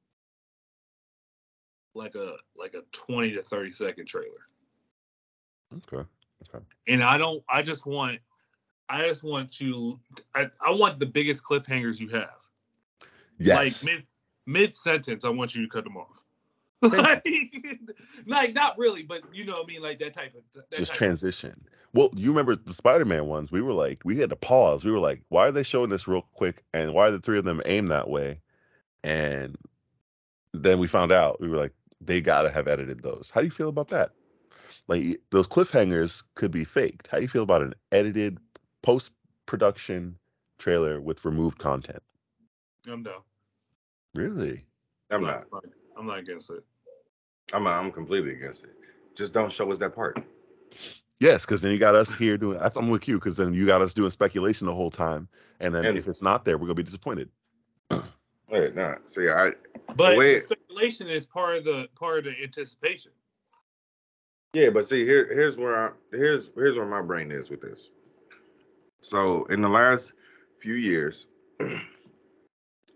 like a like a twenty to thirty second trailer, Okay. Okay. and I don't. I just want. I just want you. I, I want the biggest cliffhangers you have. Yes. Like mid mid sentence, I want you to cut them off. like, like not really, but you know what I mean, like that type of that Just type transition. Well, you remember the Spider-Man ones? We were like, we had to pause. We were like, why are they showing this real quick? And why are the three of them aimed that way? And then we found out. We were like, they gotta have edited those. How do you feel about that? Like those cliffhangers could be faked. How do you feel about an edited post-production trailer with removed content? Of, I'm down. Really? I'm not. I'm not against it. I'm not, I'm completely against it. Just don't show us that part. Yes, because then you got us here doing. That's I'm with you because then you got us doing speculation the whole time, and then And- if it's not there, we're gonna be disappointed. Wait, nah. See, I But way- the speculation is part of the part of the anticipation. yeah, but see, here here's where I here's here's where my brain is with this. So in the last few years,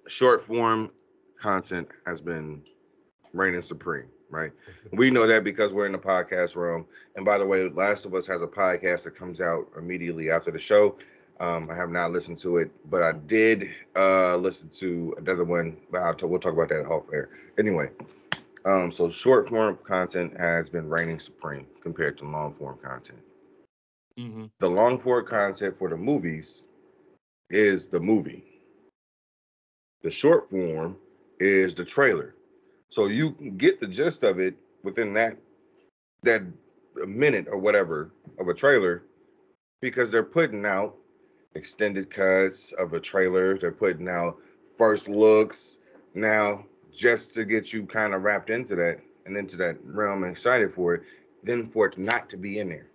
short form content has been reigning supreme, right? We know that because we're in the podcast realm. And by the way, Last of Us has a podcast that comes out immediately after the show. Um, I have not listened to it, but I did uh, listen to another one. But I'll t- we'll talk about that off air. Anyway, um, so short form content has been reigning supreme compared to long form content. Mm-hmm. The long form content for the movies is the movie. The short form is the trailer. So you can get the gist of it within that that minute or whatever of a trailer, because they're putting out extended cuts of a trailer. They're putting out first looks now just to get you kind of wrapped into that and into that realm and excited for it, then for it not to be in there.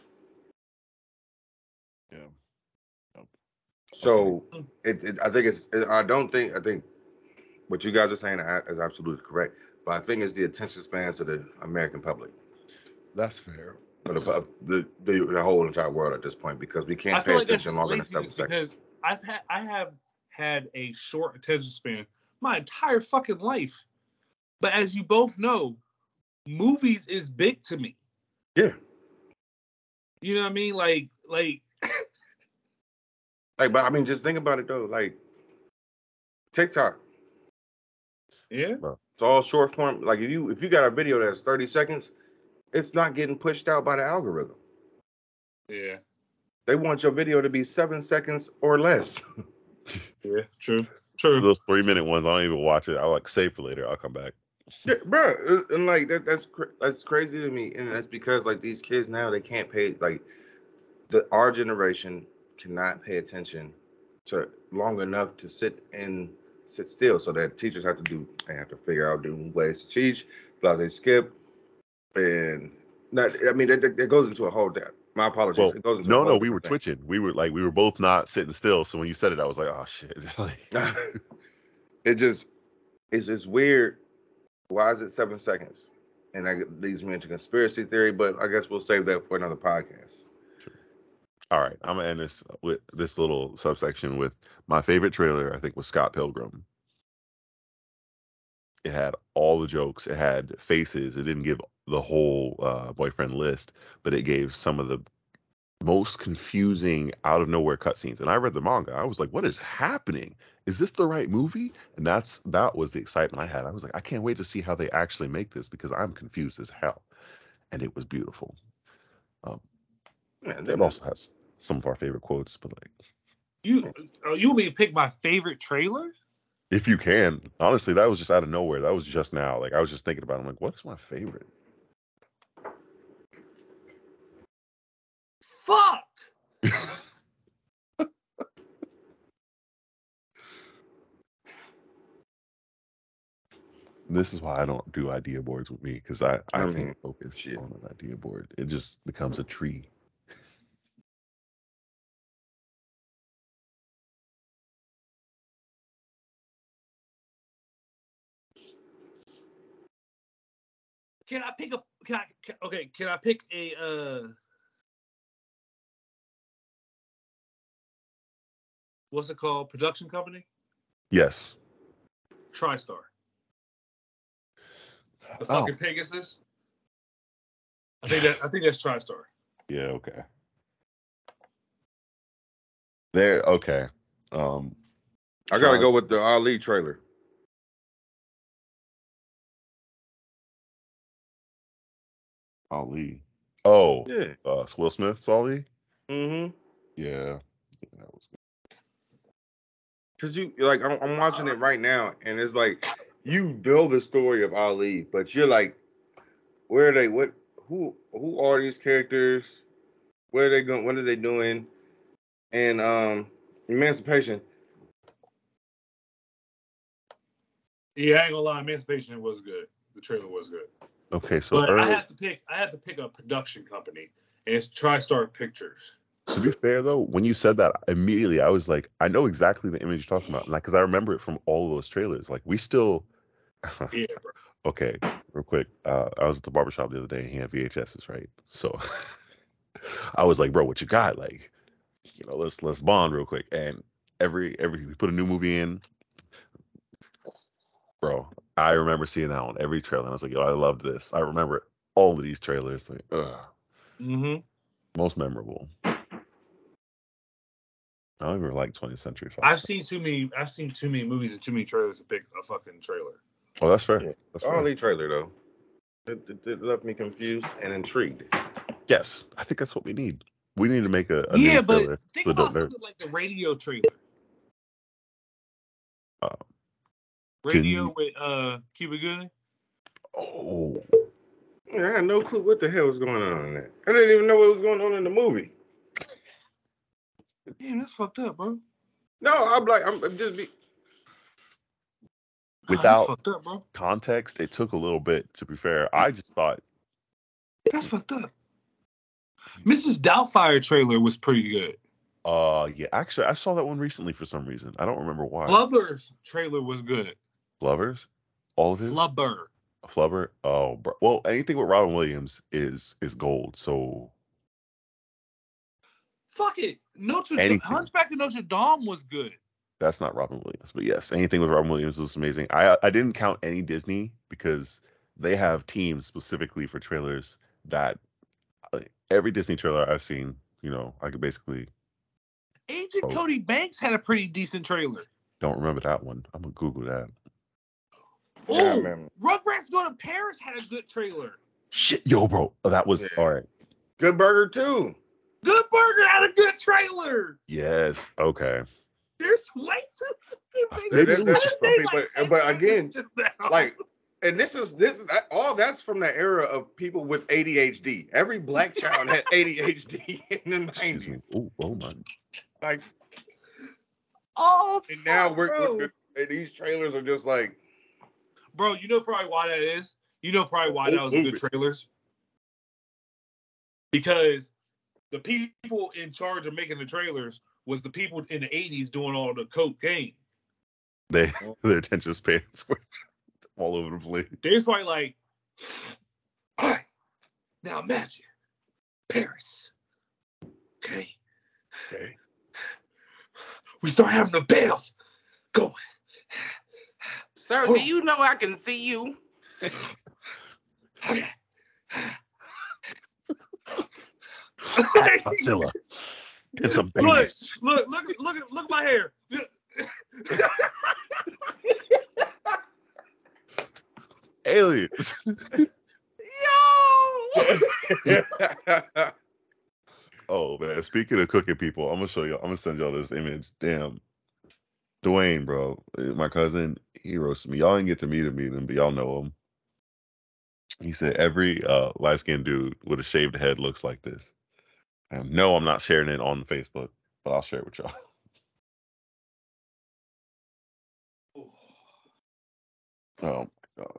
Yeah. So it, it, I think it's, I don't think, I think what you guys are saying is absolutely correct, but I think it's the attention spans of the American public. That's fair. For the, the, the, the whole entire world at this point, because we can't I pay feel like that's attention just longer than seven laziness seconds. because I've had I have had a short attention span my entire fucking life. But as you both know, movies is big to me. Yeah. You know what I mean? Like like Like, but I mean, just think about it though. Like TikTok, yeah. it's all short form. Like if you if you got a video that's thirty seconds, it's not getting pushed out by the algorithm. Yeah. They want your video to be seven seconds or less. Yeah, true. True. Those three minute ones, I don't even watch it. I like save for later. I'll come back. Yeah, bro, and like that, that's cra- that's crazy to me, and that's because like these kids now, they can't pay, like the our generation cannot pay attention to long enough to sit and sit still. So that teachers have to do, they have to figure out new ways to teach, plus they skip, and not. I mean, that, that, that goes into a whole. My apologies. Well, it goes into no, a whole no, we were thing. twitching. We were like, we were both not sitting still. So when you said it, I was like, oh shit. It just, it's just weird. Why is it seven seconds? And that leads me into conspiracy theory, but I guess we'll save that for another podcast. All right, I'm gonna end this with this little subsection with my favorite trailer. I think was Scott Pilgrim. It had all the jokes. It had faces. It didn't give the whole uh, boyfriend list, but it gave some of the most confusing, out of nowhere cutscenes. And I read the manga. I was like, "What is happening? Is this the right movie?" And that's that was the excitement I had. I was like, "I can't wait to see how they actually make this because I'm confused as hell." And it was beautiful. Um, Yeah, it also has some of our favorite quotes, but like, You oh, you want me to pick my favorite trailer? if you can, honestly, that was just out of nowhere. That was just now. Like I was just thinking about it. I'm like, what is my favorite? Fuck. This is why I don't do idea boards with me, because I, I, I can't mean, focus shit. on an idea board. It just becomes a tree. Can I pick a can I can, okay, can I pick a uh what's it called? Production company? Yes. TriStar. The Oh, fucking Pegasus. I think that I think that's TriStar. yeah, okay. There, okay. Um, I gotta Tri- go with the Ali trailer. Ali. Oh, Yeah. uh, Will Smith's Ali. Mm-hmm. Yeah, yeah, that was good. Cause you like, I'm, I'm watching it right now, and it's like you know the story of Ali, but you're like, where are they? What? Who? Who are these characters? Where are they going? What are they doing? And um, Emancipation. Yeah, I ain't gonna lie, Emancipation was good. The trailer was good. Okay, so But early, I have to pick I have to pick a production company, and it's TriStar Pictures. to be fair though, when you said that, immediately I was like, I know exactly the image you're talking about, like, because I remember it from all of those trailers. Like, we still. Yeah, bro. Okay, real quick. Uh, I was at the barbershop the other day and he had V H S's, right? So I was like, bro, what you got? Like, you know, let's let's bond real quick. And every every we put a new movie in, Bro, I remember seeing that on every trailer. And I was like, yo, I love this. I remember all of these trailers. Like, ugh. Mm-hmm. Most memorable. I don't even like twentieth Century Fox. I've seen too many. I've seen too many movies and too many trailers to pick a fucking trailer. Oh, that's fair. Yeah. That's All fair. the trailer though, it, it, it left me confused and intrigued. Yes, I think that's what we need. We need to make a, a Yeah, new but trailer. think for about Adult Nerd. something like the radio trailer. Uh, Radio can- with uh Cuba Gooding. Oh, Yeah, I had no clue what the hell was going on in there. I didn't even know what was going on in the movie. Damn, that's fucked up, bro. No, I'm like, I'm, I'm just be. Nah, Without- that's fucked up, bro. context. It took a little bit. To be fair, I just thought, That's fucked up. Missus Doubtfire trailer was pretty good. uh, yeah. Actually, I saw that one recently for some reason. I don't remember why. Flubber's trailer was good. Flubbers, all of his. Flubber. Flubber. Oh, bro. Well, anything with Robin Williams is is gold. So Fuck it. Notre Dame. Anything. Hunchback of Notre Dame was good. that's not Robin Williams, but yes, anything with Robin Williams is amazing. I I didn't count any Disney because they have teams specifically for trailers that like, every Disney trailer I've seen, you know, I could basically Agent Oh. Cody Banks had a pretty decent trailer. don't remember that one. I'm gonna Google that. Yeah, Oh, man. Rugrats Go to Paris had a good trailer. Shit, yo, bro, that was Yeah. all right. Good Burger too. Good Burger had a good trailer. Yes, okay. There's way too fucking Maybe many. it was I just think some like people- ten but seconds again, just now. Like, and this is this is all that's from the era of people with A D H D. Every black child had A D H D in the Excuse me. nineties. Oh, oh my. Like, oh, and now fuck, we're, bro. we're and these trailers are just like, Bro, you know probably why that is. You know probably why that was Move good it. trailers. Because the people in charge of making the trailers was the people in the eighties doing all the cocaine. They their attention spans were all over the place. There's probably like, all right, now imagine Paris. Okay. okay, We start having the bells going. sir, Hold do on. you know I can see you? Okay. Godzilla. And some Look, babies. look, look, look, at- look at my hair. Aliens. Yo! Oh man, speaking of cooking people, I'm gonna show you. I'm gonna send y'all this image. Damn, Dwayne, bro, my cousin, he roasted me. Y'all didn't get to meet him, meet him, but y'all know him. He said every uh, light skinned dude with a shaved head looks like this. And no, I'm not sharing it on Facebook, but I'll share it with y'all. Oh my god.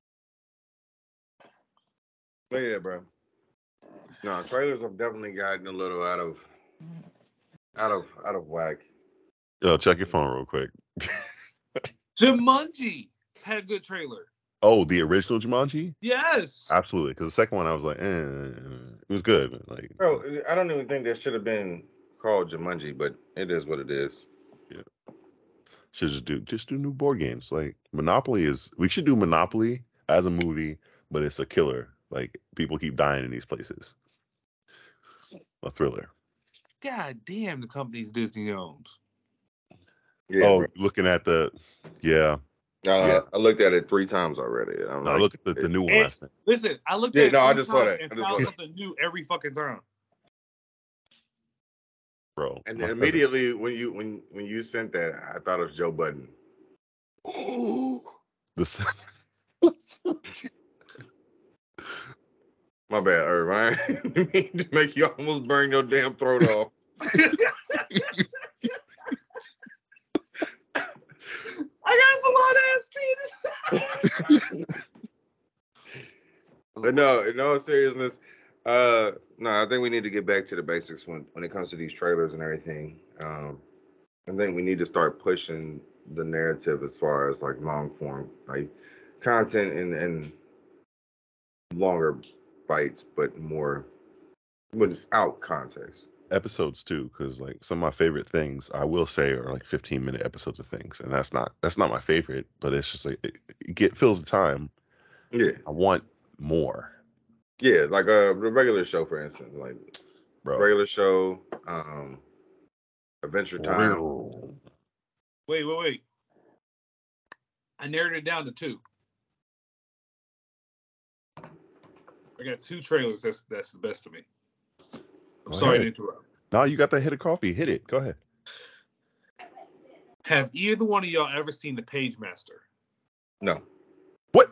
But yeah, bro. No, trailers have definitely gotten a little out of out of out of whack. Yo, check your phone real quick. Jumanji had a good trailer. Oh, the original Jumanji? Yes. Absolutely. Because the second one, I was like, eh, it was good. But like, Bro, I don't even think that should have been called Jumanji, but it is what it is. should just do just do new board games. Like Monopoly is. We should do Monopoly as a movie, but it's a killer. Like people keep dying in these places. A thriller. God damn, the companies Disney owns. Yeah, oh, bro. looking at the, yeah. Uh, yeah. I looked at it three times already. And I'm No, like, look at the, the new one. And- I sent. Listen, I looked Yeah, at it no, I three just saw times that. and I just found saw that. something new every fucking time. Bro. and my cousin- immediately when you when when you sent that, I thought it was Joe Budden. This. My bad, Irv. I didn't mean to make you almost burn your damn throat off. I got some hot ass titties. But no, in all seriousness, uh, no, I think we need to get back to the basics when when it comes to these trailers and everything. Um, I think we need to start pushing the narrative as far as like long form, like content and and longer bites, but more without context. episodes too, because like some of my favorite things I will say are like fifteen minute episodes of things, and that's not that's not my favorite, but it's just like it, it get fills the time. Yeah, I want more, yeah, like uh, the regular show, for instance, like bro. regular show, um, Adventure Time. Real. Wait, wait, wait. I narrowed it down to two. I got two trailers. That's that's the best to me. I'm Go sorry ahead. to interrupt. No, you got that hit of coffee. Hit it. Go ahead. Have either one of y'all ever seen The Page Master? No, What?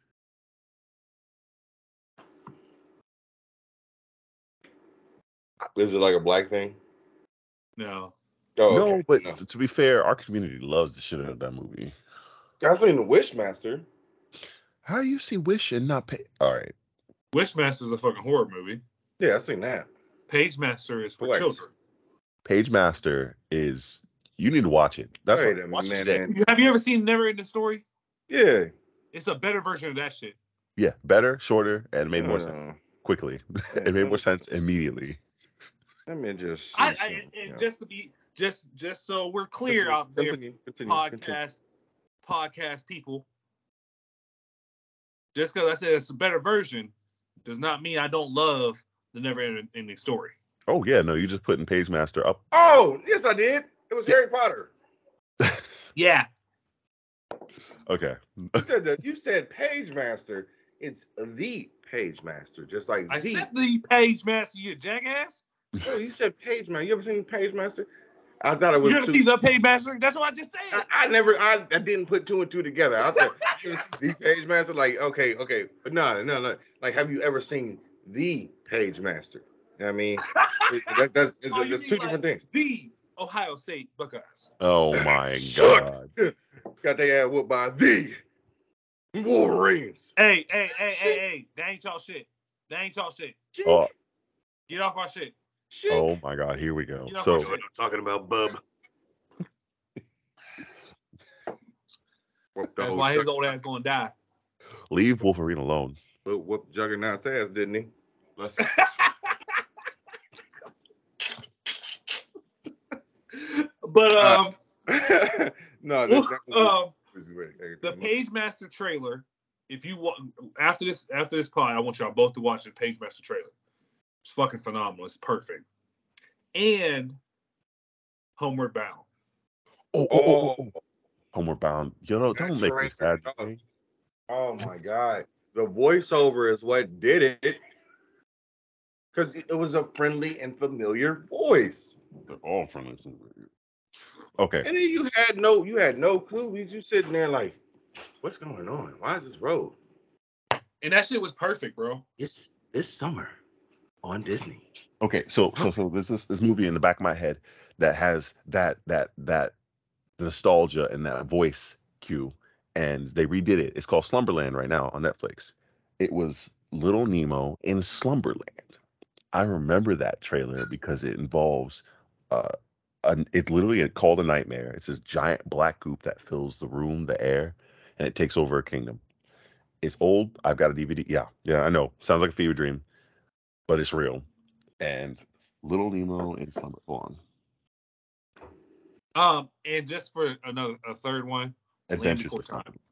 is it like a black thing? No. Oh, no, okay. but No. t- to be fair, our community loves the shit out of that movie. I've seen the Wishmaster. How you see Wish and not pay? All right. Wishmaster is a fucking horror movie. Yeah, I've seen that. Page Master is for Flex. children. Page Master is you need to watch it. That's Wait what, a watch it today. minute. You- Have you ever seen Never Ending Story? Yeah. It's a better version of that shit. Yeah, better, shorter, and made more Uh, sense quickly. yeah, It made more let- sense immediately. Let me just. I, see I some, and yeah. just to be just just so we're clear Continue, out there, continue, continue, podcast continue. podcast people. Just because I said it's a better version does not mean I don't love the Never Ending Story. Oh yeah, no, you just putting Page Master up. Oh, yes, I did. It was Harry Potter. Yeah. Okay. You said that. You said Page Master. It's the Page Master, just like I the. said the Page Master, you jackass. Oh, you said Page Master. You ever seen Page Master? I thought it You was. ever two- seen the Page Master? That's what I just said. I, I never. I, I didn't put two and two together. I thought you ever seen the Page Master. Like, okay, okay, but no, no, no. Like, have you ever seen the Page Master? You know what I mean, It- that's that's, it's, Oh, you that's mean two like different things. The Ohio State Buckeyes. Oh my Suck. god. Got their ass whooped by the Wolverines. Hey, hey, hey, hey, hey. That ain't y'all shit. That ain't y'all shit. Oh, Get off our shit. Shit. oh my god, here we go. You know So what I'm talking about Bub. Whooped the That's whole why his Jug- old ass gonna die. leave Wolverine alone. whoop- whooped Juggernaut's ass, didn't he? Let's But um, no, that, that was, um, was great. Hey, the come on. Page Master trailer. If you want after this after this pod, I want y'all both to watch the Page Master trailer. It's fucking phenomenal. It's perfect. And Homeward Bound. oh, oh, oh, oh, oh. Homeward Bound. You know, don't That's make me right. sad. Oh. Jay. Oh my god, the voiceover is what did it, because it was a friendly and familiar voice. They're all friendly. Okay. And then you had no, you had no clue. You just sitting there like, what's going on? Why is this road? And that shit was perfect, bro. It's this summer on Disney. Okay, so so so this is this movie in the back of my head that has that that that nostalgia and that voice cue, and they redid it. It's called Slumberland right now on Netflix. It was Little Nemo in Slumberland. I remember that trailer because it involves uh an, it's literally called a nightmare. It's this giant black goop that fills the room, the air, and it takes over a kingdom. It's old. I've got a D V D. Yeah, yeah, I know. Sounds like a fever dream, but it's real. And Little Nemo in Slumber. Hold on. Um, and just for another a third one, Adventures Land of Before Time.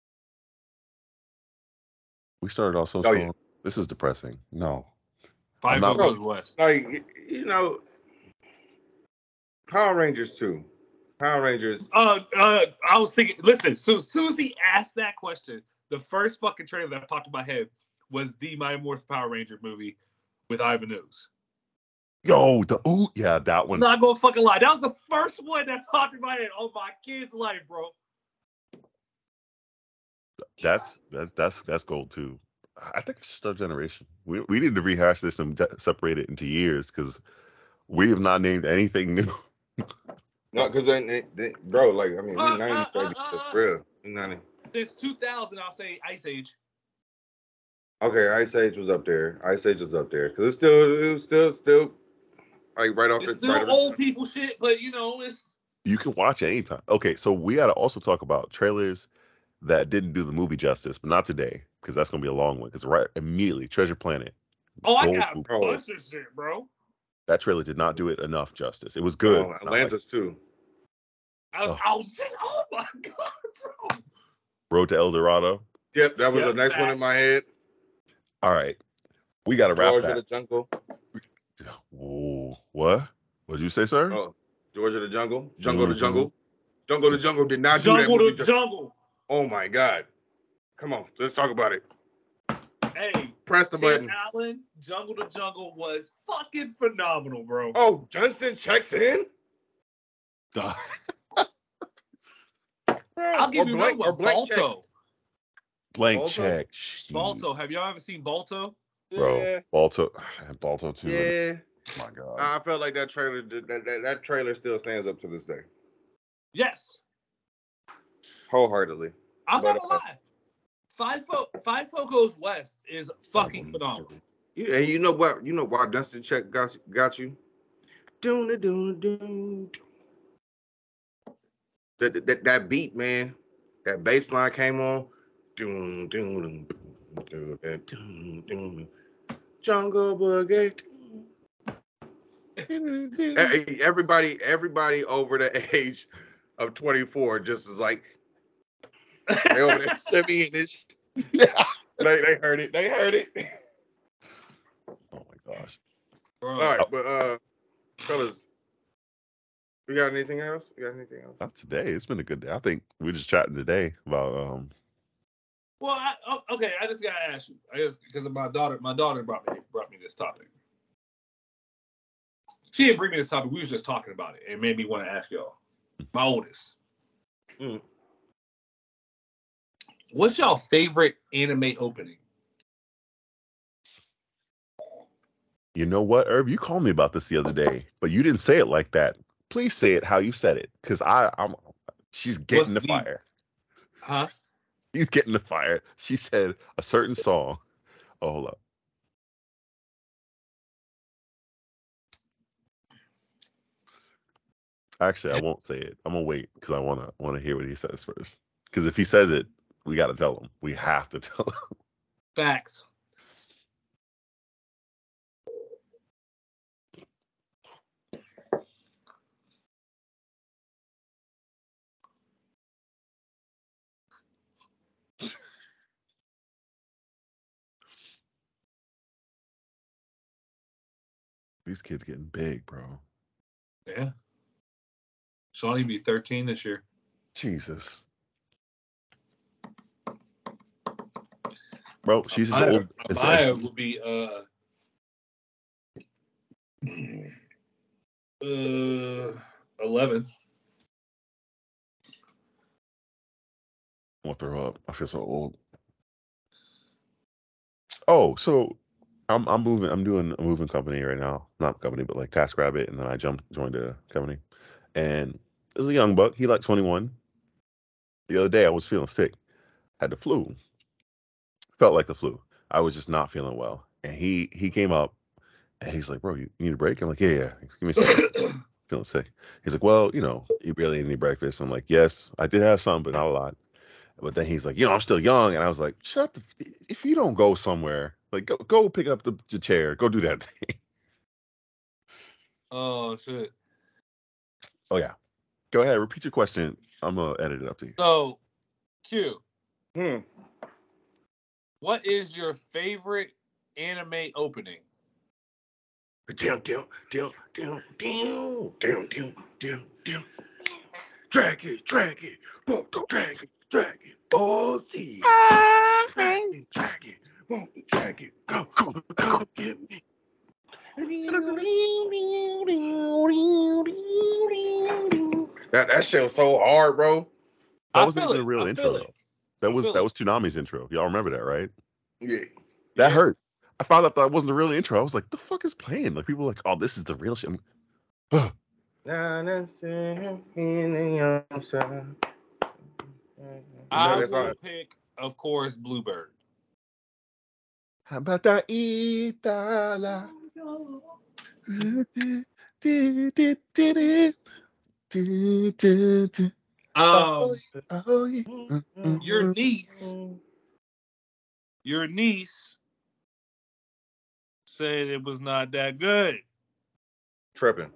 We started off so Oh, strong. yeah. This is depressing. No. Five not- Goes West. Like y- you know, Power Rangers too. Power Rangers. Uh, uh, I was thinking. Listen, so as soon as he asked that question, the first fucking trailer that popped in my head was the Mighty Morphin Power Ranger movie with Ivan Ooze. Yo, the ooh, yeah, that I'm one. not gonna fucking lie. That was the first one that popped in my head. Oh my kid's life, bro. That's that's that's that's gold too. I think it's just our generation. We we need to rehash this and de- separate it into years because we have not named anything new. No, because then, they- they- bro, like I mean, we Uh, nineties uh, uh, baby, uh, for uh. real. We ninety. Since two thousand, I'll say Ice Age. Okay, Ice Age was up there. Ice Age was up there because it's still, it was still, still, like right off It's the. still right off the- old people shit, but you know, it's You can watch it anytime. Okay, so we got to also talk about trailers that didn't do the movie justice, but not today because that's gonna be a long one. Because right immediately, Treasure Planet. oh, I Gold got a movie. Bro. bunch of shit, bro. That trailer did not do it enough justice. It was good. Oh, Atlantis like, too. I was, oh. I was saying, oh my god, bro. Road to El Dorado. Yep, that was Yep, the next facts. one in my head. All right, we got to wrap George that. of the Jungle. Ooh, what? What did you say, sir? Oh, George of the Jungle. Jungle Mhm. to Jungle. Jungle to Jungle did not Jungle do that movie. to Jungle. Oh my god. Come on, let's talk about it. Hey, press the Tim button. Allen, Jungle to Jungle was fucking phenomenal, bro. Oh, Dunstan checks in. Duh. I'll give or you blank, another or one. blank check. Balto. Blank Balto? check. Shit. Balto. Have y'all ever seen Balto? Bro, Yeah, Balto, Balto too. yeah. Oh my god. I felt like that trailer. That, that that trailer still stands up to this day, Yes. wholeheartedly. I'm But, not gonna uh, lie. Five Fo- Five Focos West is fucking phenomenal. Yeah, and you know what? You know why Dunstan check got got you? Doon doon doon. That, that that beat, man. That bass line came on. Doon doon doon doon doon. Jungle Boogie. E- Everybody, everybody over the age of twenty-four just is like they over there shimmying this. they they heard it. They heard it. Oh my gosh. Bro. All right, but uh, fellas, we got anything else? We got anything else? Not today. It's been a good day. I think we just chatting today about um. Well, I, oh, okay. I just gotta ask you. I guess because of my daughter. My daughter brought me brought me this topic. She didn't bring me this topic. We was just talking about it. It made me want to ask y'all. My oldest. Mm. What's y'all favorite anime opening? You know what, Herb? You called me about this the other day, but you didn't say it like that. Please say it how you said it, because I, I'm. She's getting What's the the- fire. Huh? She's getting the fire. She said a certain song. Oh, hold up. Actually, I won't say it. I'm gonna wait because I wanna wanna hear what he says first. Because if he says it, we gotta tell him. We have to tell him. Facts. These kids getting big, bro. Yeah. Shawnee be thirteen this year. Jesus. Bro, she's as Amaya, old as Amaya will be uh uh eleven. I want to throw up. I feel so old. Oh, so I'm I'm moving. I'm doing a moving company right now. Not company, but like TaskRabbit, and then I jumped joined a company. And there's a young buck. He like twenty-one. The other day I was feeling sick. Had the flu. Felt like the flu. I was just not feeling well. And he he came up and he's like, "Bro, you need a break?" I'm like, "Yeah, yeah. Give me a second. Feeling sick." He's like, "Well, you know, you barely ate any breakfast." I'm like, "Yes, I did have some, but not a lot." But then he's like, "You know, I'm still young," and I was like, "Shut the! F- if you don't go somewhere, like go go pick up the, the chair, go do that thing." Oh shit. Oh yeah, go ahead. Repeat your question. I'm gonna edit it up to you. So, Q, Hmm. what is your favorite anime opening? Down, down, down, down, down, down, down, down, down. Drag it, drag it, won't you drag it, drag it, oh see, drag it, drag it, won't you drag it, go, go, go, get me. That that shit was so hard, bro. That I wasn't feel even it. a real I intro feel it. though. That I was feel that it. was Toonami's intro. Y'all remember that, right? Yeah. That Yeah. hurt. I found out that wasn't the real intro. I was like, "The fuck is playing?" Like people were like, "Oh, this is the real shit." I'm- I that's will all. pick, of course, Bluebird. How about that? Itala? Um, Oh, yeah. your niece, your niece said it was not that good. Tripping.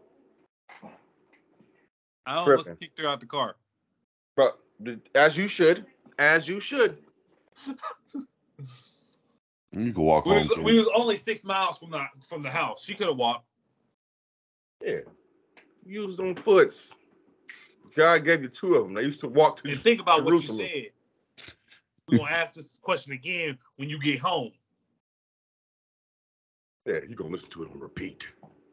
I almost Tripping. kicked her out the car. But as you should. As you should. You can walk We home. was, we was only six miles from the from the house. She could have walked. Yeah. Use them foots. God gave you two of them. They used to walk to And think about Jerusalem. what you said. We're going to ask this question again when you get home. Yeah, you're going to listen to it on repeat.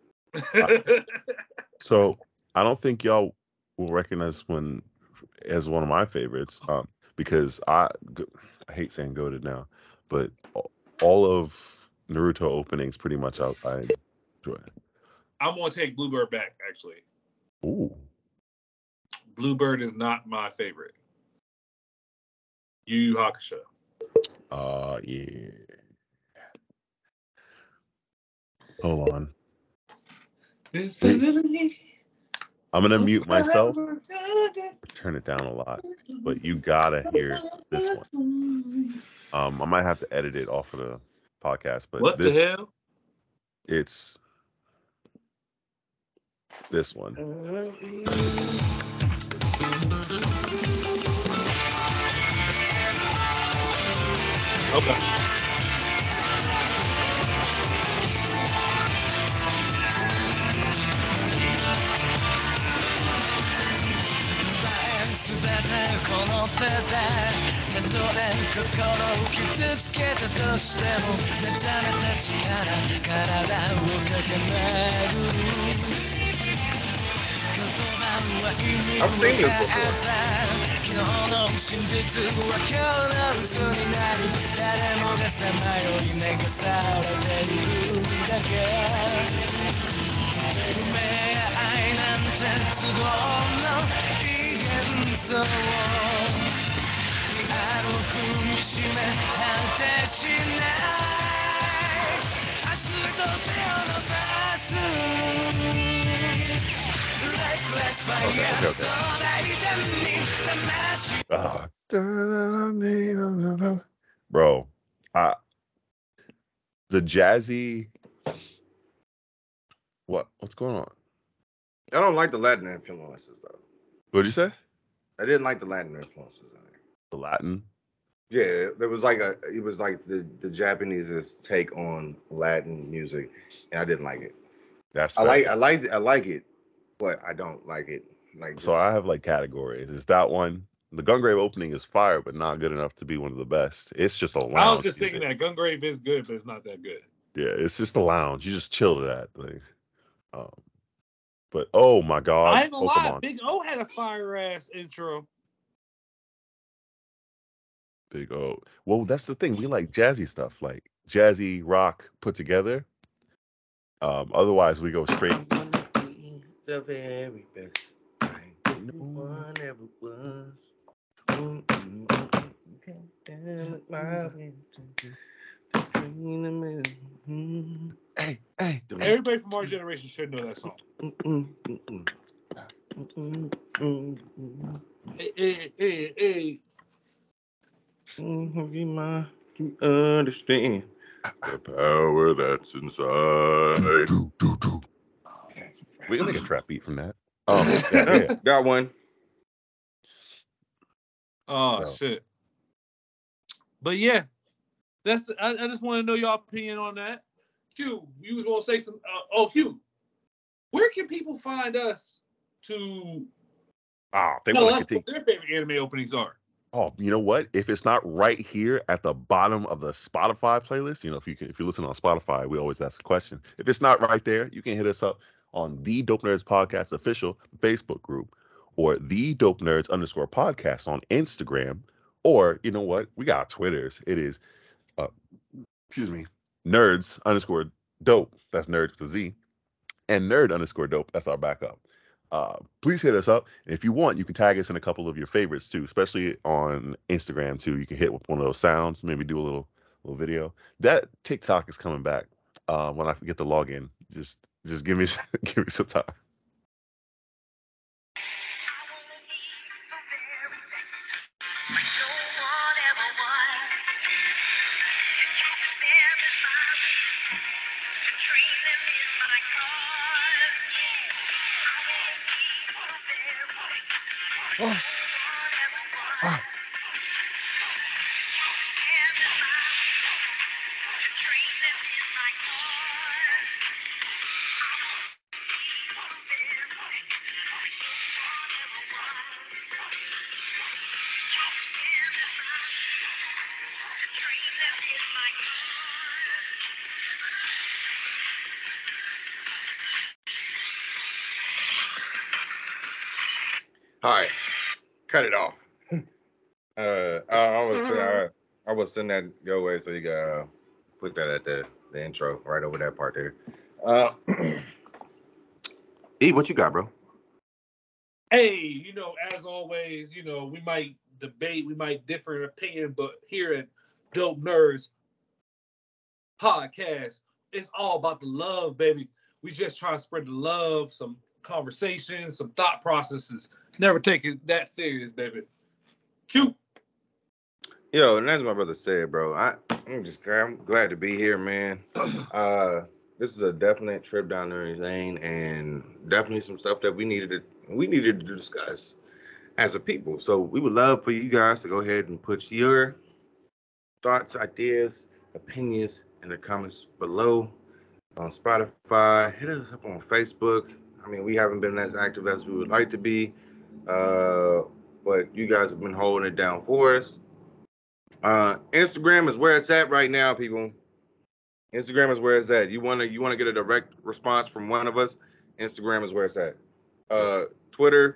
So I don't think y'all will recognize one as one of my favorites, um, because I I hate saying goated now, but all of Naruto openings pretty much I, I enjoy. I'm going to take Bluebird back, actually. Ooh. Bluebird is not my favorite. Yu Yu Hakusho. Uh, yeah. Hold on. I'm gonna mute myself. Turn it down a lot, but you gotta hear this one. Um, I might have to edit it off of the podcast, but what this, the hell? It's this one. Okay. I've seen this before. Okay, okay, okay. Uh, bro, I the jazzy. What what's going on? I don't like the Latin influences though. What did you say? I didn't like the Latin influences in there. The Latin. Yeah, there was like a. It was like the the Japanese's take on Latin music, and I didn't like it. That's I fair. like I like I like it, but I don't like it. Like So I have like categories. Is that one? The Gungrave opening is fire, but not good enough to be one of the best. It's just a lounge. I was just music. thinking that Gungrave is good, but it's not that good. Yeah, it's just a lounge. You just chill to that. Like, um, but oh my god, I ain't gonna Pokemon. lie, Big O had a fire ass intro. Big O. Well, that's the thing. We like jazzy stuff, like jazzy rock put together. Um, otherwise, we go straight. The very best thing no one ever was. Hey, hey, Everybody from our generation should know that song. Hey, hey, hey, hey. You understand the power that's inside. We can make a trap beat from that. Um, yeah, yeah. Got one. Oh So. shit. But yeah, that's. I, I just want to know your opinion on that. Q, you was gonna say some? Uh, oh, Q, where can people find us to Ah, they tell want to us critique. what their favorite anime openings are? Oh, you know what? If it's not right here at the bottom of the Spotify playlist, you know, if you can, if you listen on Spotify, we always ask a question. If it's not right there, you can hit us up on the Dope Nerds Podcast official Facebook group, or the Dope Nerds underscore podcast on Instagram, or you know what? We got Twitters. It is, uh, excuse me, Nerds underscore Dope. That's Nerds with a Z, and Nerd underscore Dope. That's our backup. Uh, please hit us up. And if you want, you can tag us in a couple of your favorites too, especially on Instagram too. You can hit with one of those sounds, maybe do a little little video. That TikTok is coming back. Uh, when I forget to log in, just just give me give me some time. Oh. Ah. All right, cut it off. uh, I, I was send, I, I was send that your way so you can uh, put that at the, the intro right over that part there. Uh, E, what you got, bro? Hey, you know, as always, you know, we might debate, we might differ in opinion, but here at Dope Nerds Podcast, it's all about the love, baby. We just try to spread the love, some conversations, some thought processes. Never take it that serious, baby. Cute. Yo, and as my brother said, bro, I, I'm just I'm glad to be here, man. Uh, this is a definite trip down memory lane, and definitely some stuff that we needed to we needed to discuss as a people. So we would love for you guys to go ahead and put your thoughts, ideas, opinions in the comments below on Spotify. Hit us up on Facebook. I mean, we haven't been as active as we would like to be, uh, but you guys have been holding it down for us. Uh, Instagram is where it's at right now, people. Instagram is where it's at. You wanna you wanna get a direct response from one of us. Instagram is where it's at. Uh, Twitter,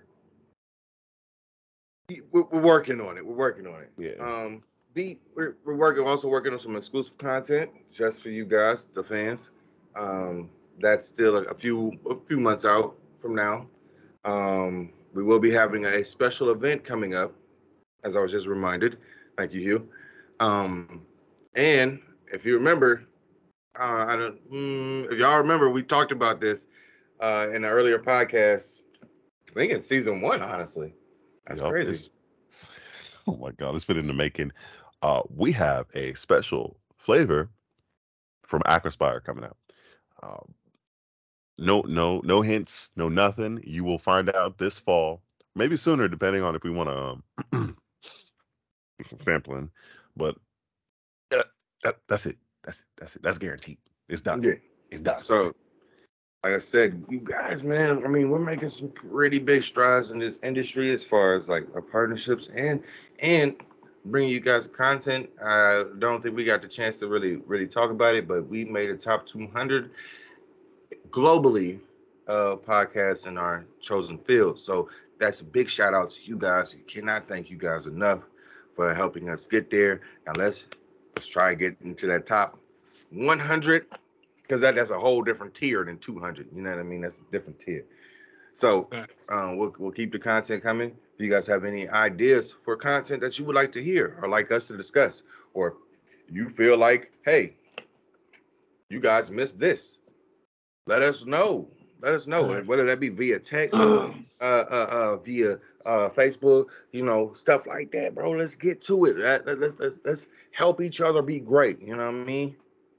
we're, we're working on it. We're working on it. Yeah. Um, the we're we're working also working on some exclusive content just for you guys, the fans. Um, that's still a, a few a few months out from now. Um, we will be having a special event coming up, as I was just reminded. Thank you, Hugh. Um, and if you remember, uh, I don't. Mm, if y'all remember, we talked about this uh, in an earlier podcast. I think in season one. Honestly, that's Yup, crazy. it's- oh my God, it's been in the making. Uh, we have a special flavor from Aquaspire coming out. Um, no, no, no hints, no nothing. You will find out this fall, maybe sooner, depending on if we want to um, sampling. But uh, that, that's it. That's that's it. That's guaranteed. It's done. Yeah. It's done. So, like I said, you guys, man. I mean, we're making some pretty big strides in this industry as far as like our partnerships and and bringing you guys content. I don't think we got the chance to really really talk about it, but we made a top two hundred globally uh podcasts in our chosen field. So that's a big shout out to you guys. You cannot thank you guys enough for helping us get there. Now let's let's try and get into that top one hundred, because that, that's a whole different tier than two hundred. You know what I mean? That's a different tier. So um, we'll, we'll keep the content coming. If you guys have any ideas for content that you would like to hear or like us to discuss, or you feel like, hey, you guys missed this, let us know. Let us know. Right. Whether that be via text, uh, uh, uh, via uh, Facebook, you know, stuff like that, bro. Let's get to it. Let, let, let, let's, let's help each other be great. You know what I mean?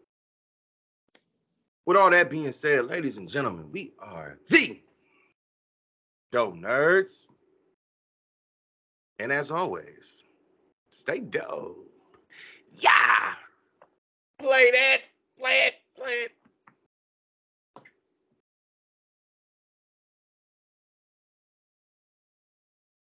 With all that being said, ladies and gentlemen, we are the Dope Nerds. And as always, stay dope. Yeah. Play that. Play it. Play it.